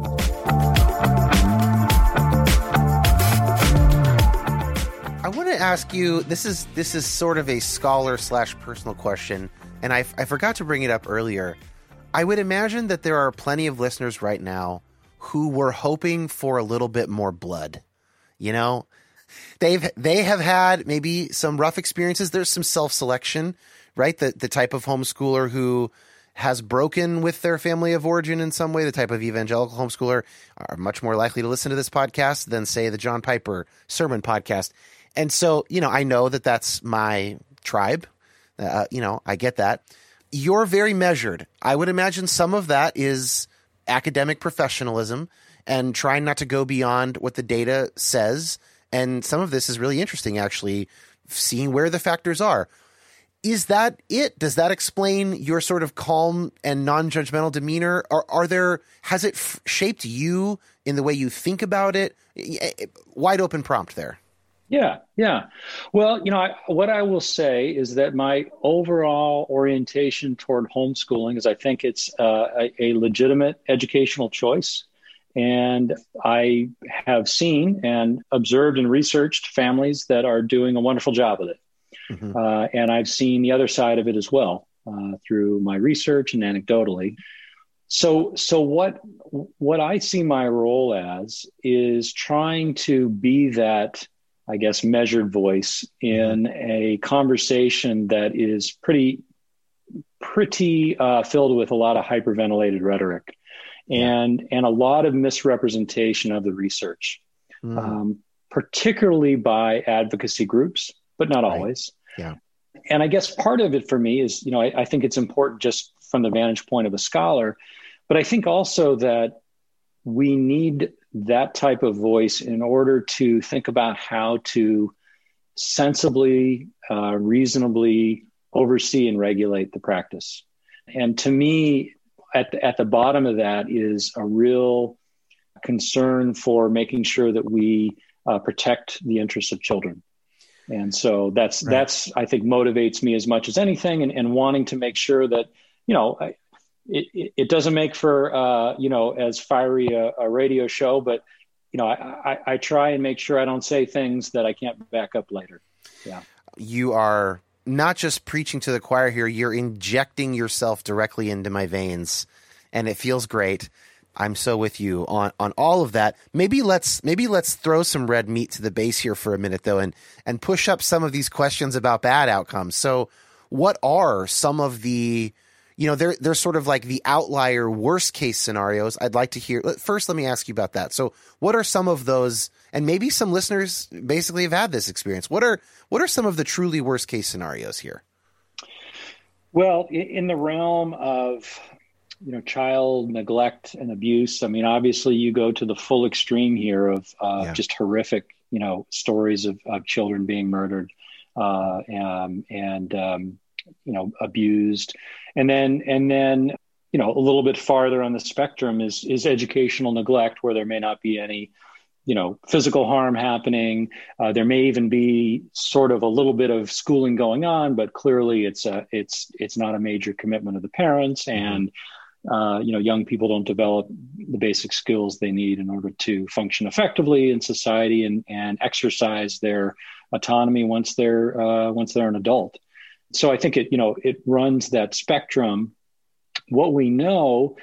I want to ask you, this is this is sort of a scholar slash personal question, and I, I forgot to bring it up earlier. I would imagine that there are plenty of listeners right now who were hoping for a little bit more blood. You know, They've they have had maybe some rough experiences. There's some self-selection, right? The the type of homeschooler who has broken with their family of origin in some way, the type of evangelical homeschooler are much more likely to listen to this podcast than, say, the John Piper sermon podcast. And so, you know, I know that that's my tribe. Uh, you know, I get that. You're very measured. I would imagine some of that is academic professionalism and trying not to go beyond what the data says. And some of this is really interesting, actually, seeing where the factors are. Is that it? Does that explain your sort of calm and non-judgmental demeanor? Or are there, has it f- shaped you in the way you think about it? Wide open prompt there. Yeah, yeah. Well, you know, I, what I will say is that my overall orientation toward homeschooling is I think it's uh, a, a legitimate educational choice. And I have seen and observed and researched families that are doing a wonderful job with it. Mm-hmm. Uh, and I've seen the other side of it as well uh, through my research and anecdotally. So, so what what I see my role as is trying to be that, I guess, measured voice in a conversation that is pretty, pretty uh, filled with a lot of hyperventilated rhetoric and and a lot of misrepresentation of the research, mm. um, particularly by advocacy groups, but not right. always. Yeah. And I guess part of it for me is, you know, I, I think it's important just from the vantage point of a scholar, but I think also that we need that type of voice in order to think about how to sensibly, uh, reasonably oversee and regulate the practice. And to me, at the, at the bottom of that is a real concern for making sure that we uh, protect the interests of children. And so that's, right. that's, I think, motivates me as much as anything, and, and wanting to make sure that, you know, I, it, it doesn't make for, uh, you know, as fiery a, a radio show, but, you know, I, I, I try and make sure I don't say things that I can't back up later. Yeah. You are not just preaching to the choir here, you're injecting yourself directly into my veins, and it feels great. I'm so with you on, on all of that. Maybe let's maybe let's throw some red meat to the base here for a minute, though, and and push up some of these questions about bad outcomes. So what are some of the, you know, they're, they're sort of like the outlier worst case scenarios. I'd like to hear. First, let me ask you about that. So what are some of those, and maybe some listeners basically have had this experience. What are what are some of the truly worst case scenarios here? Well, in the realm of, you know, child neglect and abuse, I mean, obviously you go to the full extreme here of uh, yeah. just horrific, you know, stories of, of children being murdered uh, um, and, um, you know, abused. And then, and then, you know, a little bit farther on the spectrum is, is educational neglect, where there may not be any, you know, physical harm happening. Uh, there may even be sort of a little bit of schooling going on, but clearly it's a, it's, it's not a major commitment of the parents. And, Uh, you know, young people don't develop the basic skills they need in order to function effectively in society and, and exercise their autonomy once they're uh, once they're an adult. So I think it, you know, it runs that spectrum. What we know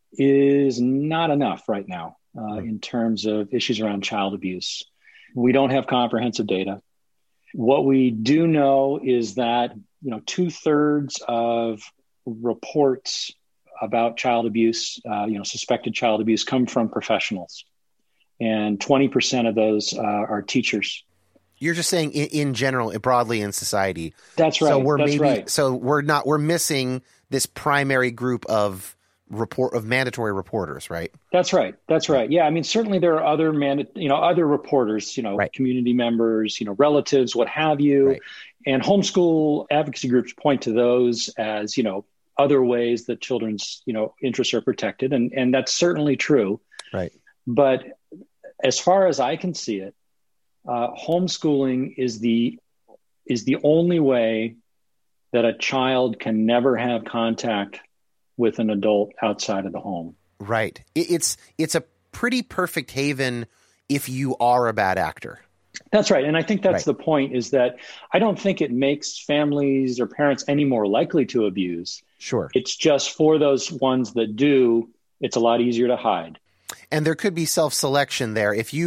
is not enough right now uh, in terms of issues around child abuse. We don't have comprehensive data. What we do know is that, you know, two thirds of reports about child abuse, uh, you know, suspected child abuse, come from professionals, and twenty percent of those uh, are teachers. You're just saying in, in general, broadly in society. That's right. So we're That's maybe right. so we're not we're missing this primary group of report of mandatory reporters, right? That's right. That's right. Yeah, I mean, certainly there are other manda- you know, other reporters, you know, right. community members, you know, relatives, what have you, right. and homeschool advocacy groups point to those as, you know, other ways that children's, you know, interests are protected. And, and that's certainly true. Right. But as far as I can see it, uh, homeschooling is the, is the only way that a child can never have contact with an adult outside of the home. Right. It, it's, it's a pretty perfect haven if you are a bad actor. That's right. And I think that's right. the point, is that I don't think it makes families or parents any more likely to abuse. Sure. It's just for those ones that do, it's a lot easier to hide. And there could be self-selection there. If you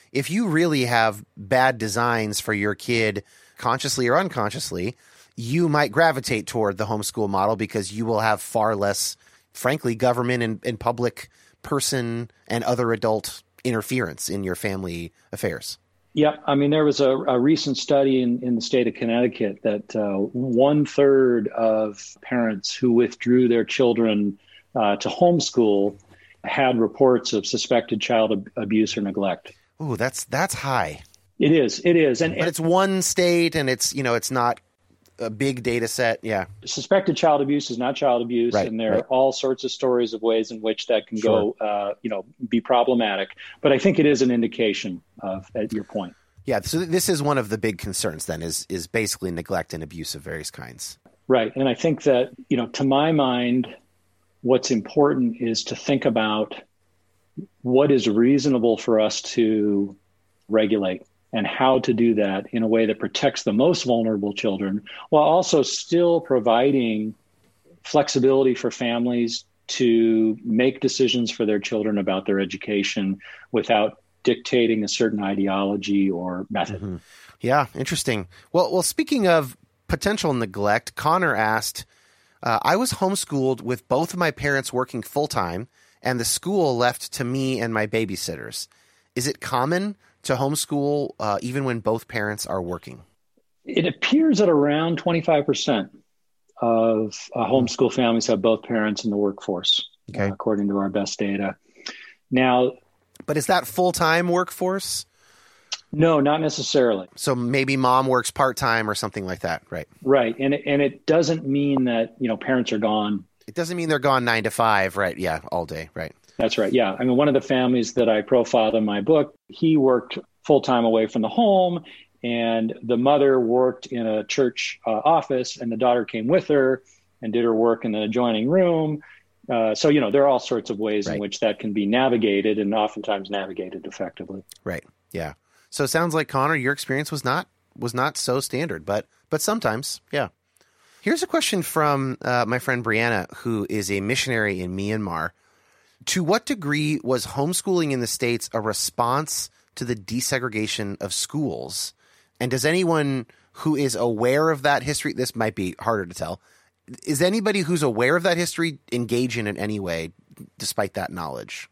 if you really have bad designs for your kid, consciously or unconsciously, you might gravitate toward the homeschool model because you will have far less, frankly, government and, and public person and other adult interference in your family affairs. Yep. I mean, there was a, a recent study in, in the state of Connecticut that uh, one third of parents who withdrew their children uh, to homeschool had reports of suspected child ab- abuse or neglect. Ooh, that's that's high. It is. It is. And, but it's one state and it's, you know, it's not a big data set. Yeah. Suspected child abuse is not child abuse. Right, and there right. are all sorts of stories of ways in which that can Sure. go, uh, you know, be problematic. But I think it is an indication of at your point. Yeah. So th- this is one of the big concerns then is, is basically neglect and abuse of various kinds. Right. And I think that, you know, to my mind, what's important is to think about what is reasonable for us to regulate and how to do that in a way that protects the most vulnerable children while also still providing flexibility for families to make decisions for their children about their education without dictating a certain ideology or method. Mm-hmm. Yeah, interesting. Well, well, speaking of potential neglect, Connor asked, uh, I was homeschooled with both of my parents working full-time and the school left to me and my babysitters. Is it common to homeschool uh, even when both parents are working? It appears that around twenty-five percent of uh, homeschool families have both parents in the workforce, okay. uh, according to our best data. Now, but is that full-time workforce? No, not necessarily. So maybe mom works part-time or something like that, right? Right, and it, and it doesn't mean that, you know, parents are gone. It doesn't mean they're gone nine to five, right? Yeah, all day, right? That's right. Yeah. I mean, one of the families that I profiled in my book, he worked full-time away from the home, and the mother worked in a church uh, office, and the daughter came with her and did her work in the adjoining room. Uh, so, you know, there are all sorts of ways right. in which that can be navigated and oftentimes navigated effectively. Right. Yeah. So it sounds like, Connor, your experience was not was not so standard, but but sometimes, yeah. Here's a question from uh, my friend Brianna, who is a missionary in Myanmar. To what degree was homeschooling in the States a response to the desegregation of schools? And does anyone who is aware of that history, this might be harder to tell, is anybody who's aware of that history engage in it in any way, despite that knowledge?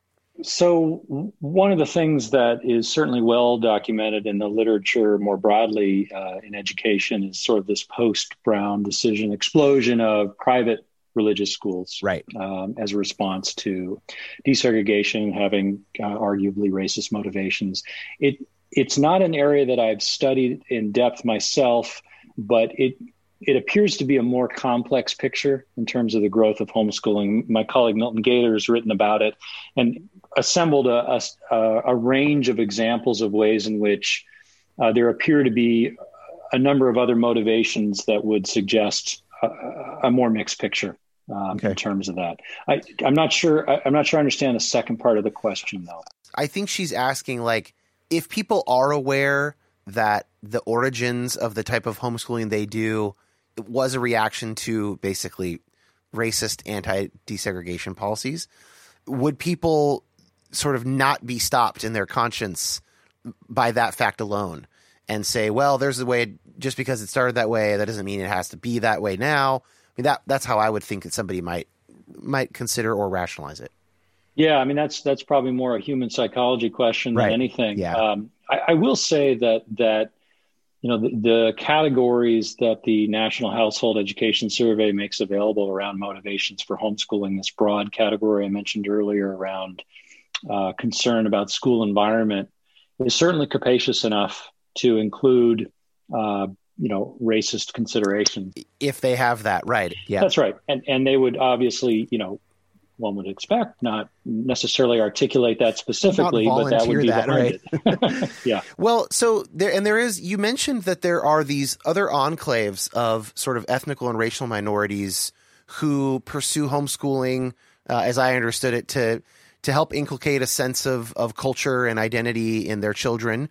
So one of the things that is certainly well documented in the literature more broadly uh, in education is sort of this post-Brown decision explosion of private religious schools, right, um, as a response to desegregation, having uh, arguably racist motivations. It it's not an area that I've studied in depth myself, but it it appears to be a more complex picture in terms of the growth of homeschooling. My colleague Milton Gator has written about it and assembled a, a, a range of examples of ways in which uh, there appear to be a number of other motivations that would suggest a, a more mixed picture. Um, okay. In terms of that, I, I'm not sure. I, I'm not sure I understand the second part of the question, though. I think she's asking, like, if people are aware that the origins of the type of homeschooling they do was a reaction to basically racist anti-desegregation policies, would people sort of not be stopped in their conscience by that fact alone and say, well, there's a way, just because it started that way, that doesn't mean it has to be that way now. I mean, that that's how I would think that somebody might might consider or rationalize it. Yeah, I mean, that's that's probably more a human psychology question right. than anything. Yeah. Um, I, I will say that that you know the, the categories that the National Household Education Survey makes available around motivations for homeschooling, this broad category I mentioned earlier around uh, concern about school environment, is certainly capacious enough to include uh, you know, racist consideration. If they have that, right. Yeah, that's right. And and they would obviously, you know, one would expect not necessarily articulate that specifically, but that would be that, behind right? it. Yeah. Well, so there, and there is, you mentioned that there are these other enclaves of sort of ethnical and racial minorities who pursue homeschooling, uh, as I understood it, to, to help inculcate a sense of, of culture and identity in their children.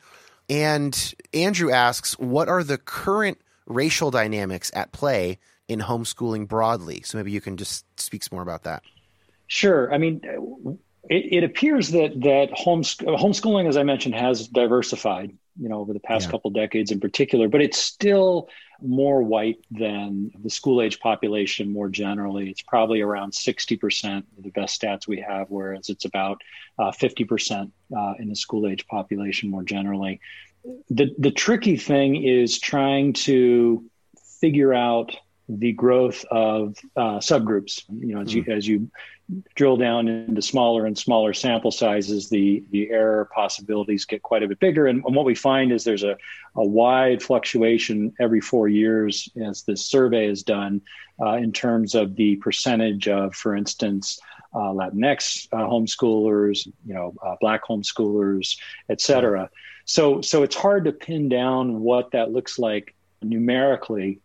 And Andrew asks, what are the current racial dynamics at play in homeschooling broadly? So maybe you can just speak some more about that. Sure. I mean, It, it appears that that homes, homeschooling, as I mentioned, has diversified, you know, over the past Yeah. couple decades in particular, but it's still more white than the school age population more generally. It's probably around sixty percent of the best stats we have, whereas it's about uh, fifty percent uh, in the school age population more generally. The, the tricky thing is trying to figure out the growth of uh, subgroups. You know, as you, as you drill down into smaller and smaller sample sizes, the the error possibilities get quite a bit bigger. And, and what we find is there's a, a wide fluctuation every four years as this survey is done uh, in terms of the percentage of, for instance, uh, Latinx uh, homeschoolers, you know, uh, Black homeschoolers, et cetera. So, so it's hard to pin down what that looks like numerically.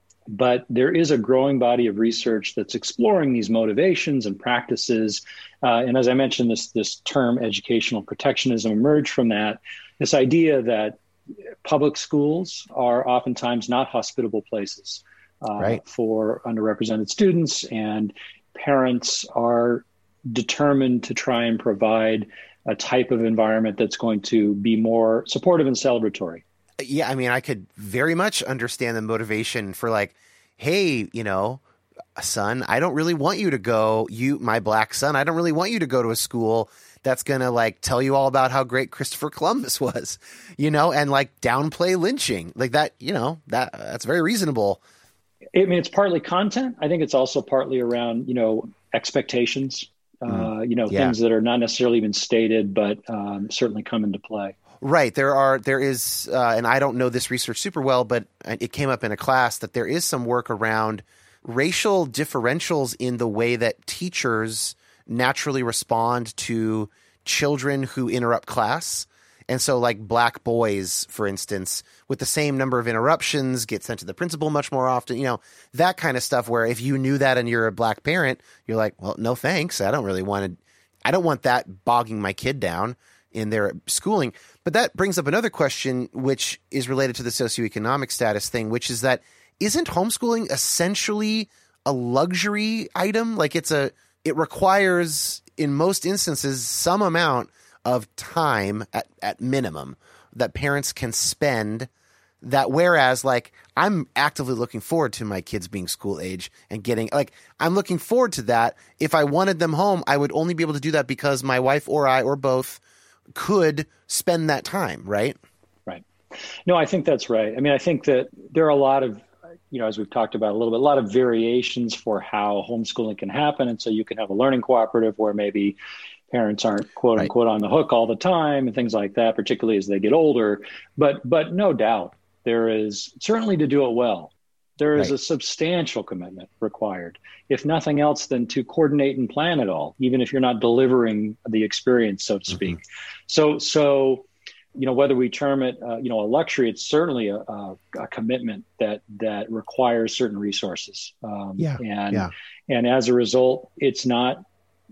But there is a growing body of research that's exploring these motivations and practices. Uh, and as I mentioned, this, this term educational protectionism emerged from that, this idea that public schools are oftentimes not hospitable places uh, Right. for underrepresented students, and parents are determined to try and provide a type of environment that's going to be more supportive and celebratory. Yeah, I mean, I could very much understand the motivation for like, hey, you know, son, I don't really want you to go, you, my Black son, I don't really want you to go to a school that's going to like tell you all about how great Christopher Columbus was, you know, and like downplay lynching like that, you know, that that's very reasonable. I mean, it's partly content. I think it's also partly around, you know, expectations, mm. uh, you know, yeah. things that are not necessarily even stated, but um, certainly come into play. Right. There are, there is, uh, and I don't know this research super well, but it came up in a class that there is some work around racial differentials in the way that teachers naturally respond to children who interrupt class. And so like Black boys, for instance, with the same number of interruptions get sent to the principal much more often, you know, that kind of stuff where if you knew that and you're a Black parent, you're like, well, no, thanks. I don't really want to, I don't want that bogging my kid down in their schooling. But that brings up another question, which is related to the socioeconomic status thing, which is that isn't homeschooling essentially a luxury item? Like it's a, it requires in most instances some amount of time at, at minimum that parents can spend that. Whereas like I'm actively looking forward to my kids being school age and getting like, I'm looking forward to that. If I wanted them home, I would only be able to do that because my wife or I, or both, could spend that time, right? Right. No, I think that's right. I mean, I think that there are a lot of, you know, as we've talked about a little bit, a lot of variations for how homeschooling can happen. And so you can have a learning cooperative where maybe parents aren't quote Right. unquote on the hook all the time and things like that, particularly as they get older. But, but no doubt there is certainly to do it well. There is Right. a substantial commitment required, if nothing else than to coordinate and plan it all, even if you're not delivering the experience, so to speak. Mm-hmm. So, so, you know, whether we term it, uh, you know, a luxury, it's certainly a, a, a commitment that that requires certain resources. Um, Yeah, and yeah. and as a result, it's not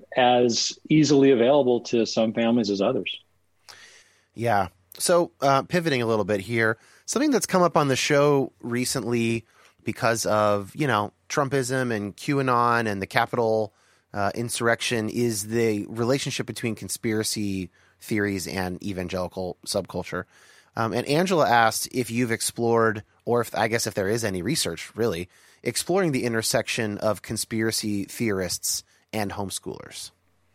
as easily available to some families as others. Yeah. So uh, pivoting a little bit here, something that's come up on the show recently because of, you know, Trumpism and QAnon and the Capitol uh, insurrection is the relationship between conspiracy theories and evangelical subculture. Um, and Angela asked if you've explored, or if I guess if there is any research really, exploring the intersection of conspiracy theorists and homeschoolers.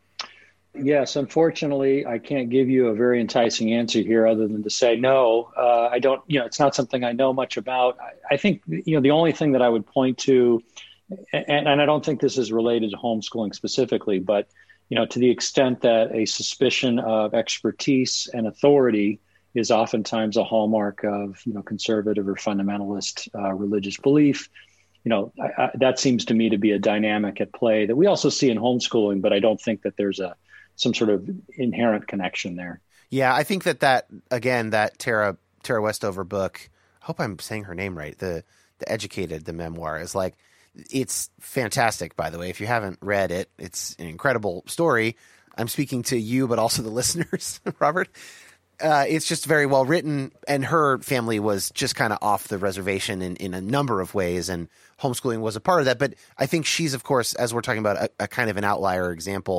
Yes, unfortunately, I can't give you a very enticing answer here other than to say, no, uh, I don't, you know, it's not something I know much about. I, I think, you know, the only thing that I would point to, and, and I don't think this is related to homeschooling specifically, but, you know, to the extent that a suspicion of expertise and authority is oftentimes a hallmark of, you know, conservative or fundamentalist uh, religious belief, you know, I, I, that seems to me to be a dynamic at play that we also see in homeschooling, but I don't think that there's a some sort of inherent connection there. Yeah, I think that that, again, that Tara Tara Westover book, I hope I'm saying her name right, the the Educated, the memoir, is like, it's fantastic, by the way. If you haven't read it, it's an incredible story. I'm speaking to you, but also the listeners, Robert. Uh, it's just very well written, and her family was just kind of off the reservation in, in a number of ways, and homeschooling was a part of that. But I think she's, of course, as we're talking about, a, a kind of an outlier example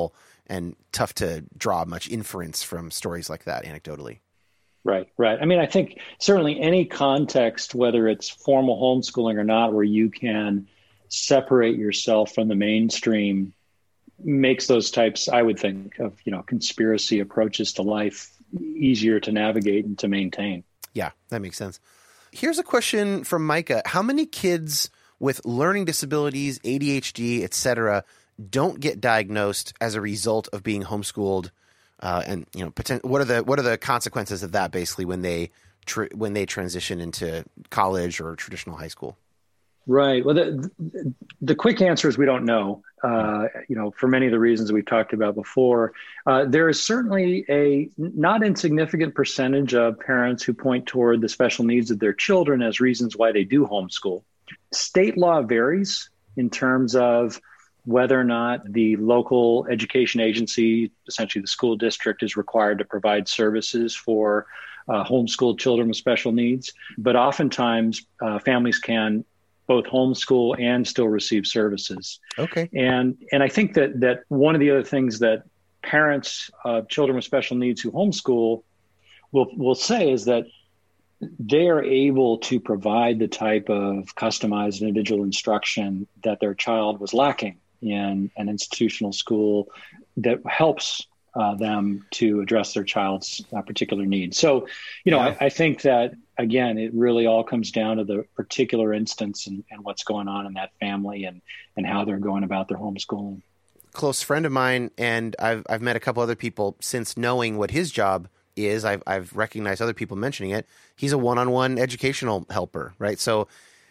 and tough to draw much inference from stories like that anecdotally. Right, right. I mean, I think certainly any context, whether it's formal homeschooling or not, where you can separate yourself from the mainstream, makes those types, I would think, of, you know, conspiracy approaches to life easier to navigate and to maintain. Yeah, that makes sense. Here's a question from Micah. How many kids with learning disabilities, A D H D, et cetera, don't get diagnosed as a result of being homeschooled? Uh, and, you know, poten- what are the what are the consequences of that, basically, when they tr- when they transition into college or traditional high school? Right. Well, the the quick answer is we don't know. Uh, you know, for many of the reasons we've talked about before, uh, there is certainly a not insignificant percentage of parents who point toward the special needs of their children as reasons why they do homeschool. State law varies in terms of whether or not the local education agency, essentially the school district, is required to provide services for uh, homeschooled children with special needs. But oftentimes, uh, families can both homeschool and still receive services. Okay. And and I think that that one of the other things that parents of children with special needs who homeschool will will say is that they are able to provide the type of customized individual instruction that their child was lacking in an institutional school that helps uh, them to address their child's uh, particular needs. So, you know, yeah. I, I think that, again, it really all comes down to the particular instance and, and what's going on in that family and, and how they're going about their homeschooling. Close friend of mine, and I've I've met a couple other people since knowing what his job is. I've I've recognized other people mentioning it. He's a one-on-one educational helper, right? So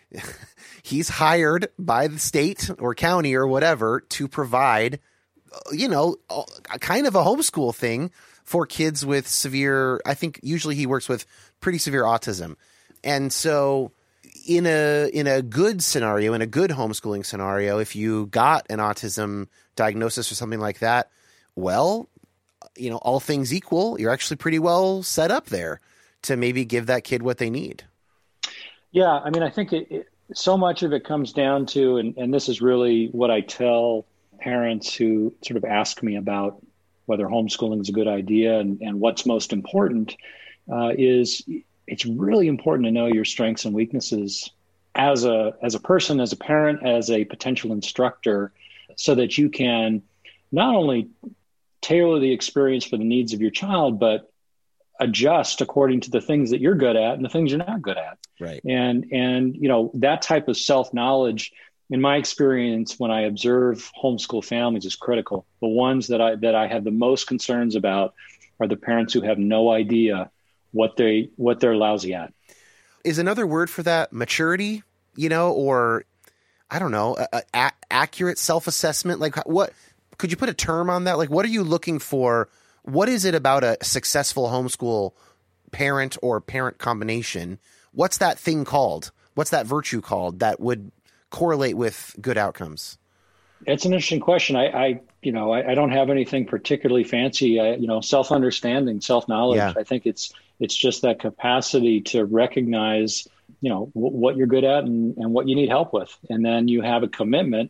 he's hired by the state or county or whatever to provide, you know, kind of a homeschool thing for kids with severe, I think usually he works with pretty severe autism. And so in a in a good scenario, in a good homeschooling scenario, if you got an autism diagnosis or something like that, well, you know, all things equal, you're actually pretty well set up there to maybe give that kid what they need. Yeah, I mean, I think it, it, so much of it comes down to, and, and this is really what I tell parents who sort of ask me about whether homeschooling is a good idea and, and what's most important, uh, is it's really important to know your strengths and weaknesses as a as a person, as a parent, as a potential instructor, so that you can not only tailor the experience for the needs of your child, but adjust according to the things that you're good at and the things you're not good at. Right. And, and, you know, that type of self-knowledge, in my experience, when I observe homeschool families, is critical. The ones that I, that I have the most concerns about are the parents who have no idea what they, what they're lousy at. Is another word for that maturity, you know, or I don't know, a, a, accurate self-assessment? Like what, could you put a term on that? Like, what are you looking for? What is it about a successful homeschool parent or parent combination? What's that thing called? What's that virtue called that would correlate with good outcomes? It's an interesting question. I, I you know, I, I don't have anything particularly fancy. I, you know, self-understanding, self-knowledge. Yeah. I think it's it's just that capacity to recognize, you know, w- what you're good at and, and what you need help with, and then you have a commitment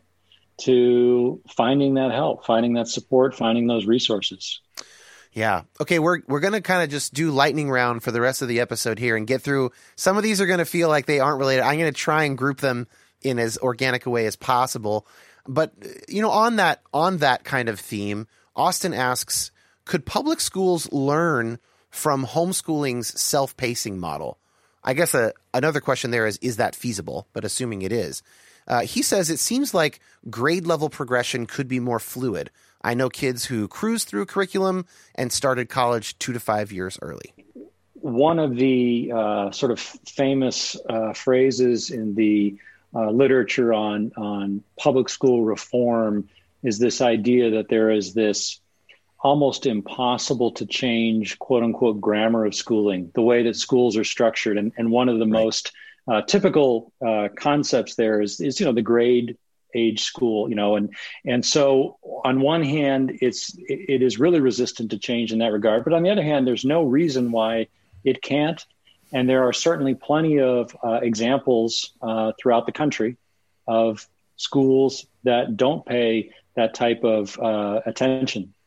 to finding that help, finding that support, finding those resources. Yeah. Okay. We're, we're going to kind of just do lightning round for the rest of the episode here and get through. Some of these are going to feel like they aren't related. I'm going to try and group them in as organic a way as possible. But, you know, on that, on that kind of theme, Austin asks, could public schools learn from homeschooling's self-pacing model? I guess a, another question there is, is that feasible? But assuming it is, uh, he says it seems like grade level progression could be more fluid. I know kids who cruised through curriculum and started college two to five years early. One of the uh, sort of famous uh, phrases in the uh, literature on, on public school reform is this idea that there is this almost impossible to change, quote unquote, grammar of schooling, the way that schools are structured. And, and one of the right. most uh, typical uh, concepts there is, is, you know, the grade age school, you know, and and so on one hand, it's it is really resistant to change in that regard. But on the other hand, there's no reason why it can't. And there are certainly plenty of uh, examples uh, throughout the country of schools that don't pay that type of uh, attention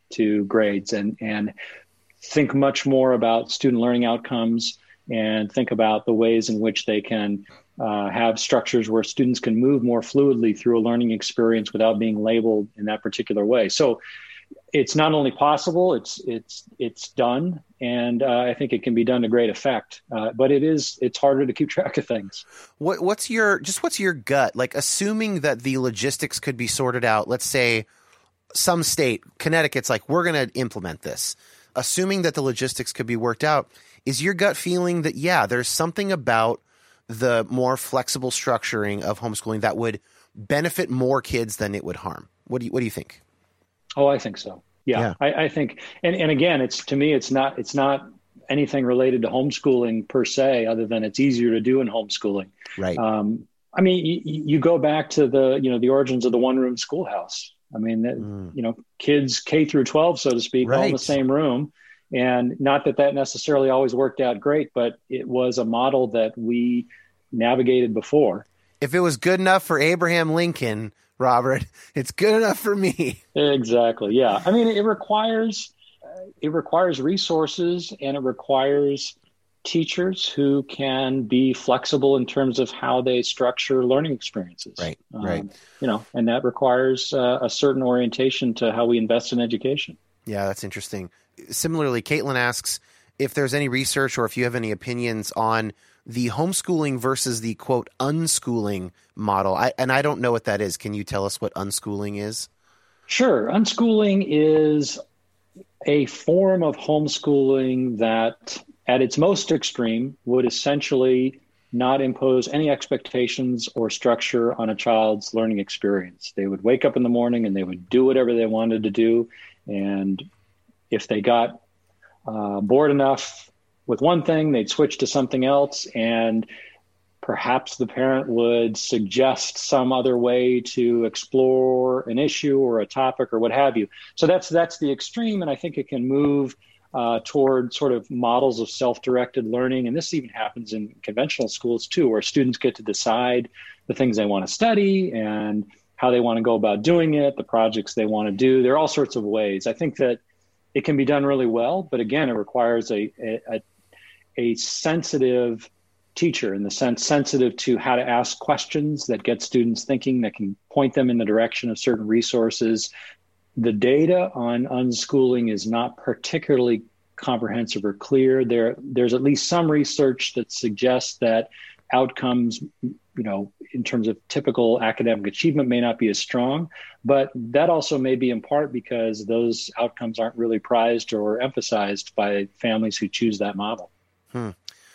to grades and, and think much more about student learning outcomes and think about the ways in which they can uh, have structures where students can move more fluidly through a learning experience without being labeled in that particular way. So it's not only possible, it's it's it's done, and uh, I think it can be done to great effect. Uh, but it is it's harder to keep track of things. What what's your just what's your gut like? Assuming that the logistics could be sorted out, let's say some state, Connecticut's like, we're going to implement this. Assuming that the logistics could be worked out, is your gut feeling that yeah, there's something about the more flexible structuring of homeschooling that would benefit more kids than it would harm? What do you what do you think? Oh, I think so. Yeah, yeah. I, I think, and, and again, it's to me, it's not, it's not anything related to homeschooling per se, other than it's easier to do in homeschooling. Right. Um, I mean, you, you go back to the, you know, the origins of the one room schoolhouse. I mean, mm. you know, kids K through twelve, so to speak, right. all in the same room. And not that that necessarily always worked out great, but it was a model that we navigated before. If it was good enough for Abraham Lincoln, Robert, it's good enough for me. Exactly. Yeah. I mean, it requires, uh, it requires resources, and it requires teachers who can be flexible in terms of how they structure learning experiences. Right. Um, right. You know, and that requires uh, a certain orientation to how we invest in education. Yeah, that's interesting. Similarly, Caitlin asks if there's any research or if you have any opinions on the homeschooling versus the, quote, unschooling model. I, and I don't know what that is. Can you tell us what unschooling is? Sure. Unschooling is a form of homeschooling that, at its most extreme, would essentially not impose any expectations or structure on a child's learning experience. They would wake up in the morning and they would do whatever they wanted to do. And if they got uh, bored enough with one thing, they'd switch to something else, and perhaps the parent would suggest some other way to explore an issue or a topic or what have you. So that's that's the extreme, and I think it can move uh, toward sort of models of self-directed learning. And this even happens in conventional schools too, where students get to decide the things they want to study and how they want to go about doing it, the projects they want to do. There are all sorts of ways. I think that it can be done really well, but again, it requires a, a, a a sensitive teacher, in the sense sensitive to how to ask questions that get students thinking, that can point them in the direction of certain resources. The data on unschooling is not particularly comprehensive or clear. There, there's at least some research that suggests that outcomes, you know, in terms of typical academic achievement may not be as strong, but that also may be in part because those outcomes aren't really prized or emphasized by families who choose that model. Hmm.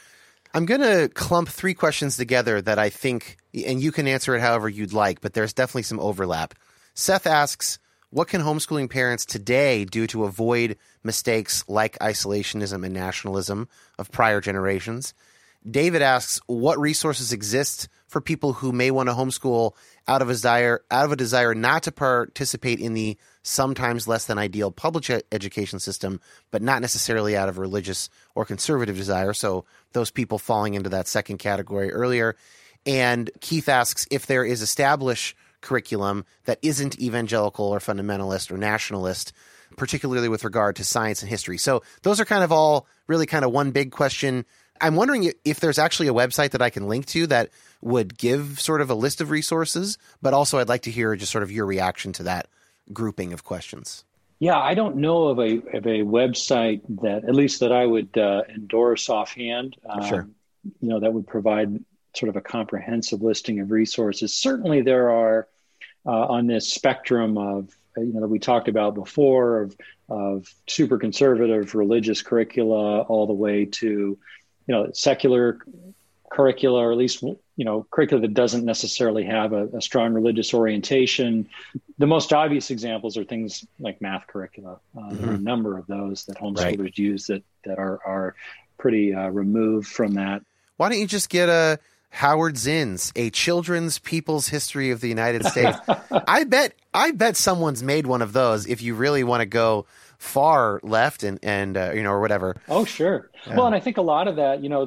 I'm going to clump three questions together that I think, and you can answer it however you'd like, but there's definitely some overlap. Seth asks, what can homeschooling parents today do to avoid mistakes like isolationism and nationalism of prior generations? David asks, what resources exist for people who may want to homeschool out of a desire, out of a desire not to participate in the sometimes less than ideal public ed- education system, but not necessarily out of religious or conservative desire. So those people falling into that second category earlier. And Keith asks if there is established curriculum that isn't evangelical or fundamentalist or nationalist, particularly with regard to science and history. So those are kind of all really kind of one big question. I'm wondering if there's actually a website that I can link to that would give sort of a list of resources, but also I'd like to hear just sort of your reaction to that grouping of questions. Yeah, I don't know of a of a website that, at least that I would uh, endorse offhand. Um, sure. You know, that would provide sort of a comprehensive listing of resources. Certainly there are uh, on this spectrum of, you know, that we talked about before of, of super conservative religious curricula all the way to, you know, secular curricula, or at least, you know, curricula that doesn't necessarily have a, a strong religious orientation. The most obvious examples are things like math curricula. Uh, mm-hmm. There are a number of those that homeschoolers right. use that that are are pretty uh, removed from that. Why don't you just get a Howard Zinn's, A Children's People's History of the United States? I bet I bet someone's made one of those if you really want to go far left and, and uh, you know, or whatever. Oh, sure. Yeah. Well, and I think a lot of that, you know, that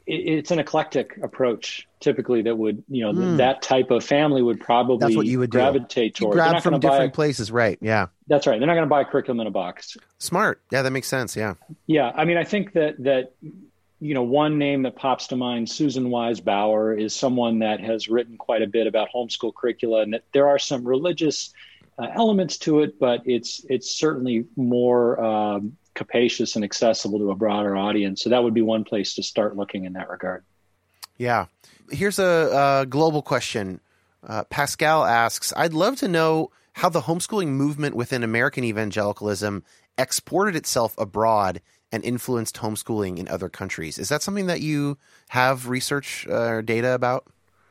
it's an eclectic approach typically that would, you know, Mm. that type of family would probably That's what you would do. gravitate You toward. They're grab not from gonna buy different a- places, right? Yeah. That's right. They're not going to buy a curriculum in a box. Smart. Yeah, that makes sense. Yeah. Yeah. I mean, I think that, that, you know, one name that pops to mind, Susan Wise Bauer, is someone that has written quite a bit about homeschool curricula, and that there are some religious uh, elements to it, but it's, it's certainly more um, capacious and accessible to a broader audience. So that would be one place to start looking in that regard. Yeah. Here's a, a global question. Uh, Pascal asks, I'd love to know how the homeschooling movement within American evangelicalism exported itself abroad and influenced homeschooling in other countries. Is that something that you have research uh, or data about?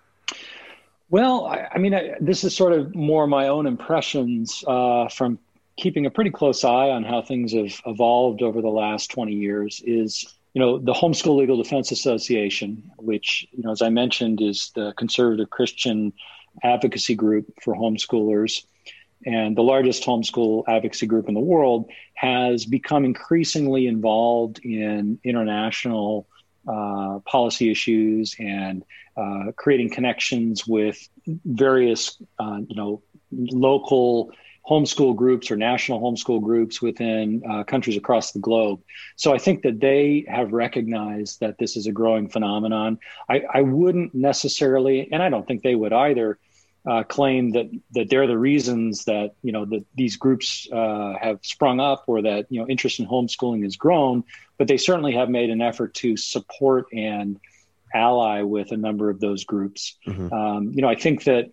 Well, I, I mean, I, this is sort of more my own impressions uh, from keeping a pretty close eye on how things have evolved over the last twenty years is, you know, the Homeschool Legal Defense Association, which, you know, as I mentioned, is the conservative Christian advocacy group for homeschoolers and the largest homeschool advocacy group in the world, has become increasingly involved in international uh, policy issues and uh, creating connections with various, uh, you know, local homeschool groups or national homeschool groups within uh, countries across the globe. So I think that they have recognized that this is a growing phenomenon. I, I wouldn't necessarily, and I don't think they would either, uh, claim that that they're the reasons that, you know, that these groups uh, have sprung up or that, you know, interest in homeschooling has grown, but they certainly have made an effort to support and ally with a number of those groups. Mm-hmm. Um, you know, I think that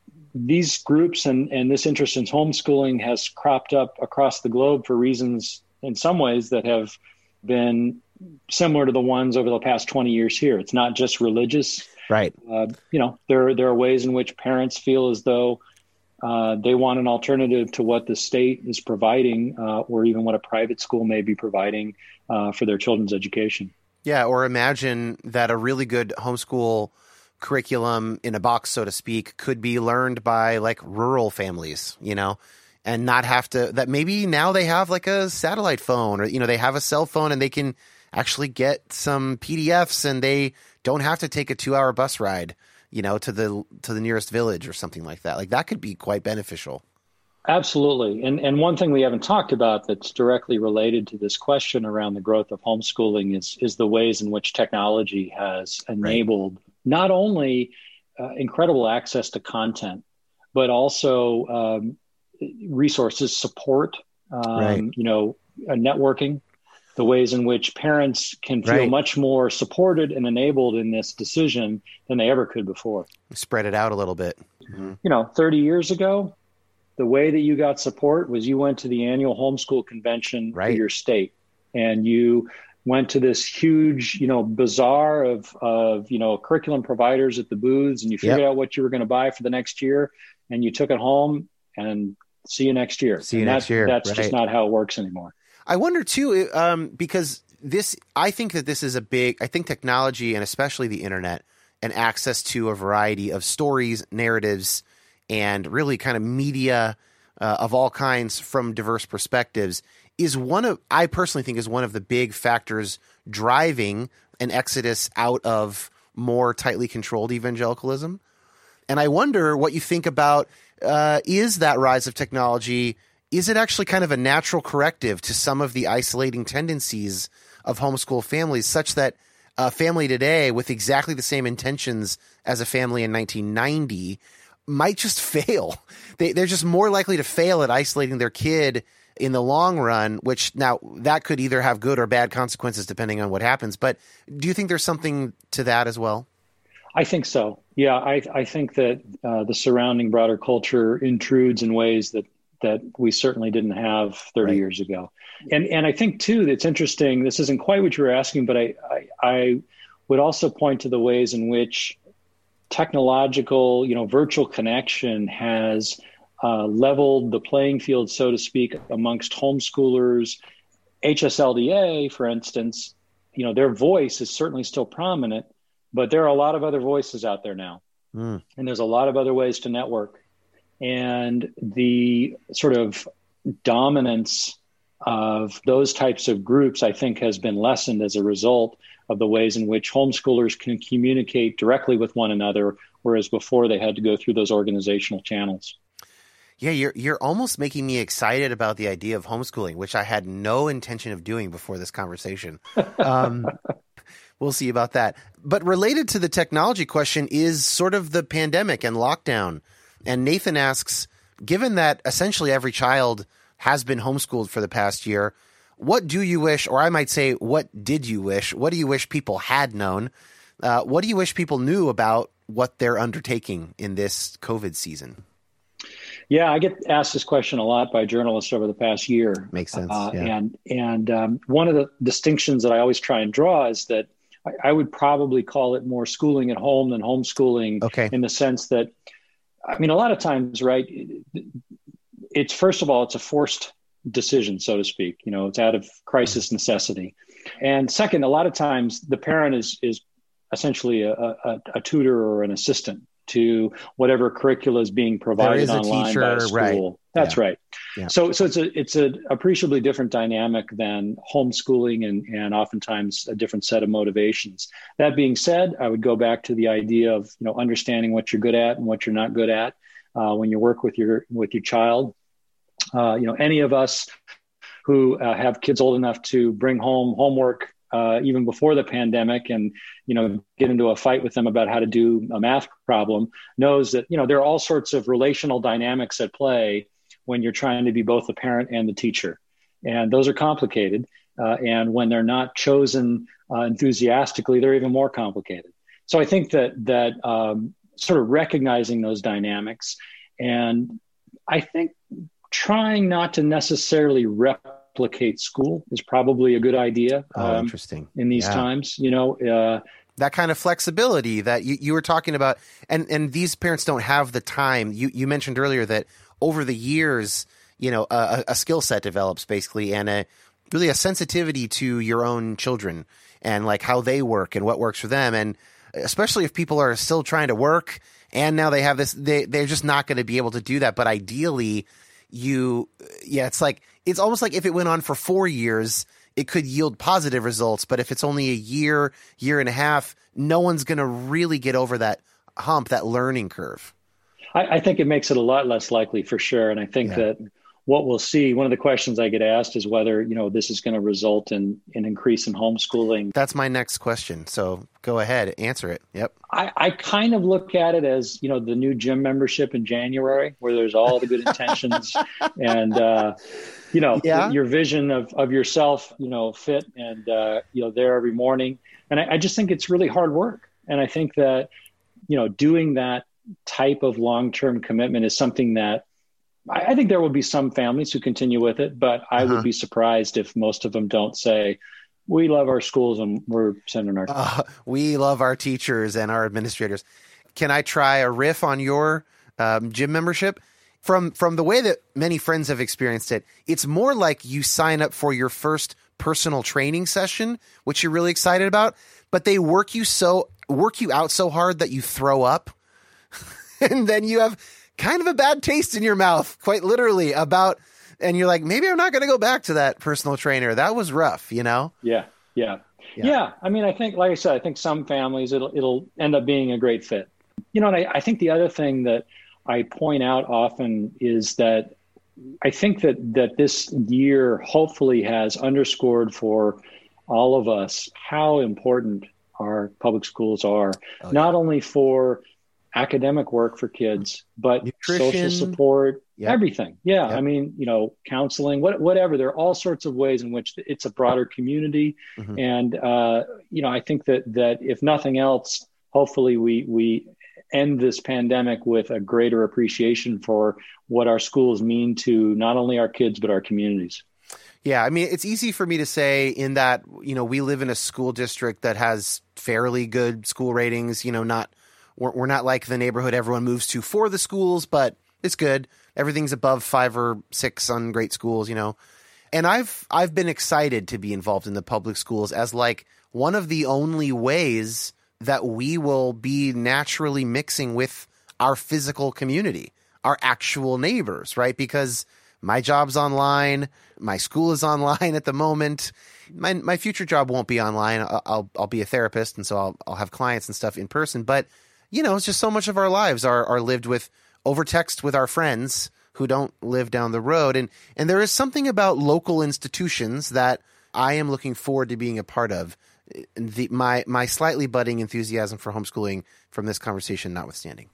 these groups and, and this interest in homeschooling has cropped up across the globe for reasons in some ways that have been similar to the ones over the past twenty years here. It's not just religious. Right. Uh, you know, there, there are ways in which parents feel as though uh, they want an alternative to what the state is providing uh, or even what a private school may be providing uh, for their children's education. Yeah. Or imagine that a really good homeschool curriculum in a box, so to speak, could be learned by like rural families, you know, and not have to, that maybe now they have like a satellite phone or, you know, they have a cell phone and they can actually get some P D Fs and they don't have to take a two hour bus ride, you know, to the, to the nearest village or something like that. Like that could be quite beneficial. Absolutely. And and one thing we haven't talked about that's directly related to this question around the growth of homeschooling is, is the ways in which technology has enabled right. not only uh, incredible access to content, but also um, resources, support, um, right. you know, uh, networking, the ways in which parents can feel right. much more supported and enabled in this decision than they ever could before. Spread it out a little bit. Mm-hmm. You know, thirty years ago, the way that you got support was you went to the annual homeschool convention right. for your state, and you went to this huge, you know, bazaar of, of, you know, curriculum providers at the booths, and you figured yep. out what you were going to buy for the next year, and you took it home and see you next year. See you and next that, year. That's right. just not how it works anymore. I wonder too, um, because this, I think that this is a big, I think technology and especially the internet and access to a variety of stories, narratives, and really kind of media uh, of all kinds from diverse perspectives is one of, I personally think is one of the big factors driving an exodus out of more tightly controlled evangelicalism. And I wonder what you think about, uh, is that rise of technology, is it actually kind of a natural corrective to some of the isolating tendencies of homeschool families, such that a family today with exactly the same intentions as a family in nineteen ninety might just fail? They, they're just more likely to fail at isolating their kid in the long run, which now that could either have good or bad consequences depending on what happens. But do you think there's something to that as well? I think so. Yeah, I, I think that uh, the surrounding broader culture intrudes in ways that that we certainly didn't have thirty right. years ago. And and I think, too, that's interesting. This isn't quite what you were asking, but I, I, I would also point to the ways in which technological, you know, virtual connection has uh, leveled the playing field, so to speak, amongst homeschoolers. H S L D A, for instance, you know, their voice is certainly still prominent, but there are a lot of other voices out there now. Mm. And there's a lot of other ways to network. And the sort of dominance of those types of groups, I think, has been lessened as a result of the ways in which homeschoolers can communicate directly with one another, whereas before they had to go through those organizational channels. Yeah, you're you're almost making me excited about the idea of homeschooling, which I had no intention of doing before this conversation. Um, we'll see about that. But related to the technology question is sort of the pandemic and lockdown. And Nathan asks, given that essentially every child has been homeschooled for the past year, what do you wish, or I might say, what did you wish? What do you wish people had known? Uh, what do you wish people knew about what they're undertaking in this COVID season? Yeah, I get asked this question a lot by journalists over the past year. Makes sense. Uh, yeah. And and um, one of the distinctions that I always try and draw is that I, I would probably call it more schooling at home than homeschooling. Okay. In the sense that, I mean, a lot of times, right, it's first of all, it's a forced decision, so to speak. You know, it's out of crisis necessity. And second, a lot of times the parent is is essentially a, a, a tutor or an assistant to whatever curricula is being provided online teacher, by a school. right. That's yeah. right. Yeah. So, so it's a it's an appreciably different dynamic than homeschooling, and and oftentimes a different set of motivations. That being said, I would go back to the idea of you know understanding what you're good at and what you're not good at uh, when you work with your with your child. Uh, you know, any of us who uh, have kids old enough to bring home homework Uh, even before the pandemic and, you know, get into a fight with them about how to do a math problem knows that, you know, there are all sorts of relational dynamics at play when you're trying to be both the parent and the teacher. And those are complicated. Uh, and when they're not chosen uh, enthusiastically, they're even more complicated. So I think that, that um, sort of recognizing those dynamics, and I think trying not to necessarily replicate school is probably a good idea. Oh, um, interesting. In these Yeah. times, you know, uh, that kind of flexibility that you, you were talking about, and, and these parents don't have the time. You, you mentioned earlier that over the years, you know, a, a skill set develops basically, and a really a sensitivity to your own children and like how they work and what works for them. And especially if people are still trying to work and now they have this, they, they're just not going to be able to do that. But ideally you, yeah, it's like, it's almost like if it went on for four years, it could yield positive results. But if it's only a year, year and a half, no one's going to really get over that hump, that learning curve. I, I think it makes it a lot less likely for sure. And I think Yeah. that what we'll see, one of the questions I get asked is whether, you know, this is going to result in an increase in homeschooling. That's my next question. So go ahead, answer it. Yep. I, I kind of look at it as, you know, the new gym membership in January, where there's all the good intentions and, uh, you know, Yeah. your vision of, of yourself, you know, fit and, uh, you know, there every morning. And I, I just think it's really hard work. And I think that, you know, doing that type of long-term commitment is something that I, I think there will be some families who continue with it, but I Uh-huh. would be surprised if most of them don't say, we love our schools and we're sending our Uh, we love our teachers and our administrators. Can I try a riff on your um, gym membership? From from the way that many friends have experienced it, it's more like you sign up for your first personal training session, which you're really excited about, but they work you so work you out so hard that you throw up, and then you have kind of a bad taste in your mouth, quite literally, about, and you're like, maybe I'm not going to go back to that personal trainer. That was rough, you know? Yeah, yeah, Yeah. yeah. I mean, I think, like I said, I think some families it'll it'll end up being a great fit. You know, and I, I think the other thing that I point out often is that I think that that this year hopefully has underscored for all of us how important our public schools are, Oh, not only for academic work for kids, but Nutrition. social support, Yep. everything. Yeah. Yep. I mean, you know, counseling, what, whatever. There are all sorts of ways in which it's a broader community. Mhm. And, uh, you know, I think that, that if nothing else, hopefully we, we end this pandemic with a greater appreciation for what our schools mean to not only our kids, but our communities. Yeah, I mean, it's easy for me to say in that, you know, we live in a school district that has fairly good school ratings, you know, not, we're, we're not like the neighborhood everyone moves to for the schools, but it's good. Everything's above five or six on great schools, you know. And I've, I've been excited to be involved in the public schools as like one of the only ways that we will be naturally mixing with our physical community, our actual neighbors, right? Because my job's online. My school is online at the moment. My my future job won't be online. I'll I'll, I'll be a therapist, and so I'll I'll have clients and stuff in person. But you know, it's just so much of our lives are are lived with over text with our friends who don't live down the road. And and there is something about local institutions that I am looking forward to being a part of. The, my my slightly budding enthusiasm for homeschooling from this conversation notwithstanding.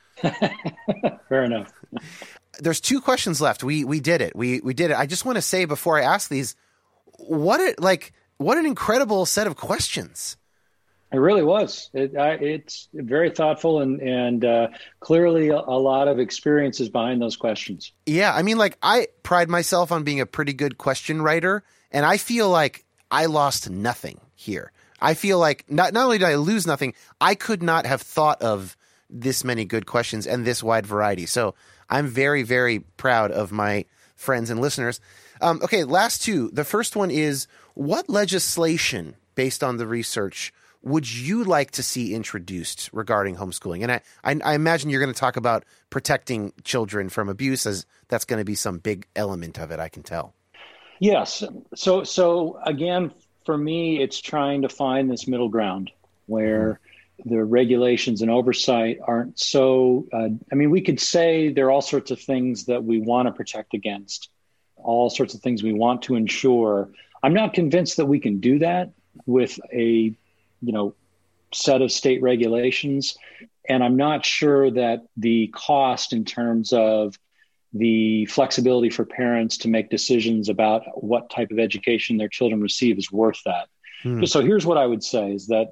Fair enough. There's two questions left. We we did it. We we did it. I just want to say before I ask these, what it like what an incredible set of questions. It really was. It, I, it's very thoughtful and and uh, clearly a, a lot of experiences behind those questions. Yeah, I mean, like I pride myself on being a pretty good question writer, and I feel like I lost nothing here. I feel like not not only did I lose nothing, I could not have thought of this many good questions and this wide variety. So I'm very, very proud of my friends and listeners. Um, okay, last two. The first one is, what legislation, based on the research, would you like to see introduced regarding homeschooling? And I, I, I imagine you're going to talk about protecting children from abuse, as that's going to be some big element of it, I can tell. Yes. So, so again, for me, it's trying to find this middle ground where mm-hmm. the regulations and oversight aren't so, uh, I mean, we could say there are all sorts of things that we want to protect against, all sorts of things we want to ensure. I'm not convinced that we can do that with a, you know, set of state regulations. And I'm not sure that the cost in terms of the flexibility for parents to make decisions about what type of education their children receive is worth that. Hmm. So here's what I would say is that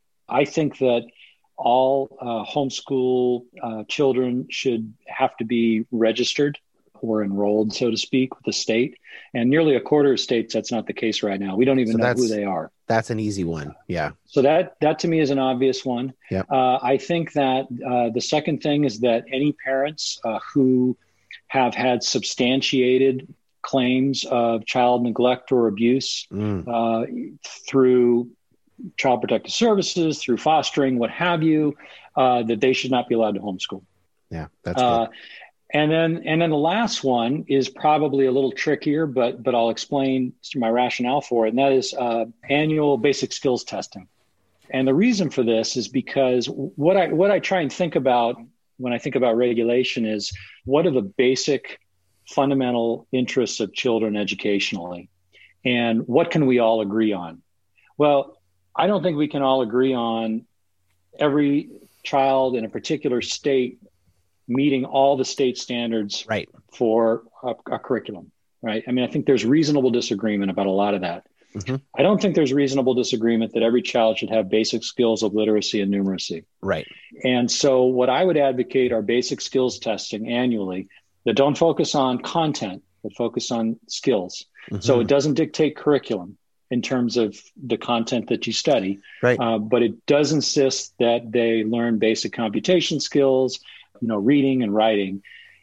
I think that all uh, homeschool uh, children should have to be registered or enrolled, so to speak, with the state. And nearly a quarter of states, that's not the case right now. We don't even so know who they are. That's an easy one. Yeah. So that, that to me is an obvious one. Yep. Uh, I think that uh, the second thing is that any parents uh, who have had substantiated claims of child neglect or abuse mm. uh, through Child Protective Services, through fostering, what have you, uh, that they should not be allowed to homeschool. Yeah, that's uh, good. And then, and then the last one is probably a little trickier, but but I'll explain my rationale for it, and that is uh, annual basic skills testing. And the reason for this is because what I what I try and think about when I think about regulation is, what are the basic fundamental interests of children educationally? And what can we all agree on? Well, I don't think we can all agree on every child in a particular state meeting all the state standards right. for a, a curriculum, right? I mean, I think there's reasonable disagreement about a lot of that. Mm-hmm. I don't think there's reasonable disagreement that every child should have basic skills of literacy and numeracy. Right. And so what I would advocate are basic skills testing annually that don't focus on content, but focus on skills. Mm-hmm. So it doesn't dictate curriculum in terms of the content that you study, right. uh, but it does insist that they learn basic computation skills, you know, reading and writing.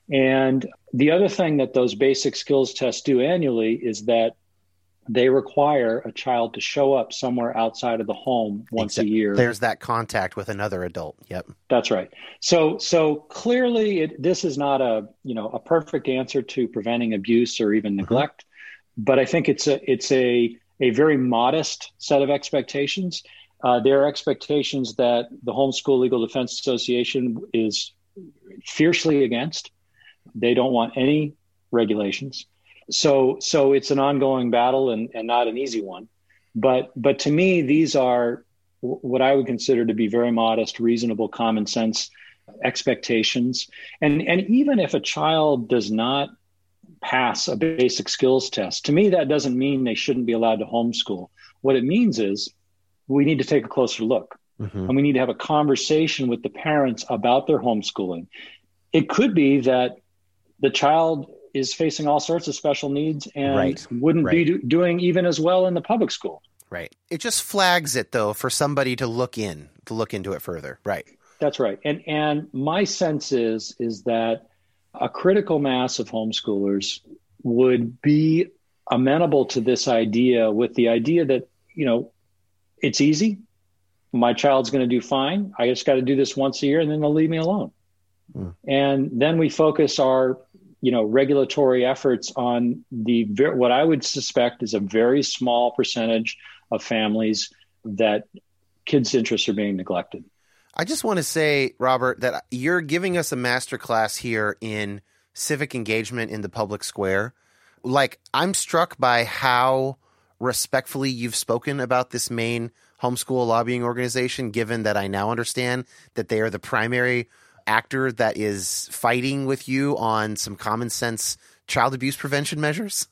And the other thing that those basic skills tests do annually is that they require a child to show up somewhere outside of the home once Except a year. There's that contact with another adult. Yep. That's right. So, so clearly it, this is not a, you know, a perfect answer to preventing abuse or even neglect, mm-hmm. but I think it's a, it's a, a very modest set of expectations. Uh, there are expectations that the Homeschool Legal Defense Association is fiercely against. They don't want any regulations. So, so it's an ongoing battle and, and not an easy one. But, but to me, these are what I would consider to be very modest, reasonable, common sense expectations. And, and even if a child does not pass a basic skills test, to me, that doesn't mean they shouldn't be allowed to homeschool. What it means is we need to take a closer look. Mm-hmm. And we need to have a conversation with the parents about their homeschooling. It could be that the child is facing all sorts of special needs and right. wouldn't right. be do- doing even as well in the public school. Right. It just flags it, though, for somebody to look in, to look into it further. Right. That's right. And and my sense is, is that a critical mass of homeschoolers would be amenable to this idea, with the idea that, you know, it's easy. My child's going to do fine. I just got to do this once a year and then they'll leave me alone. Mm. And then we focus our you know, regulatory efforts on the what I would suspect is a very small percentage of families that kids' interests are being neglected. I just want to say, Robert, that you're giving us a masterclass here in civic engagement in the public square. Like, I'm struck by how respectfully you've spoken about this Maine homeschool lobbying organization, given that I now understand that they are the primary actor that is fighting with you on some common sense child abuse prevention measures.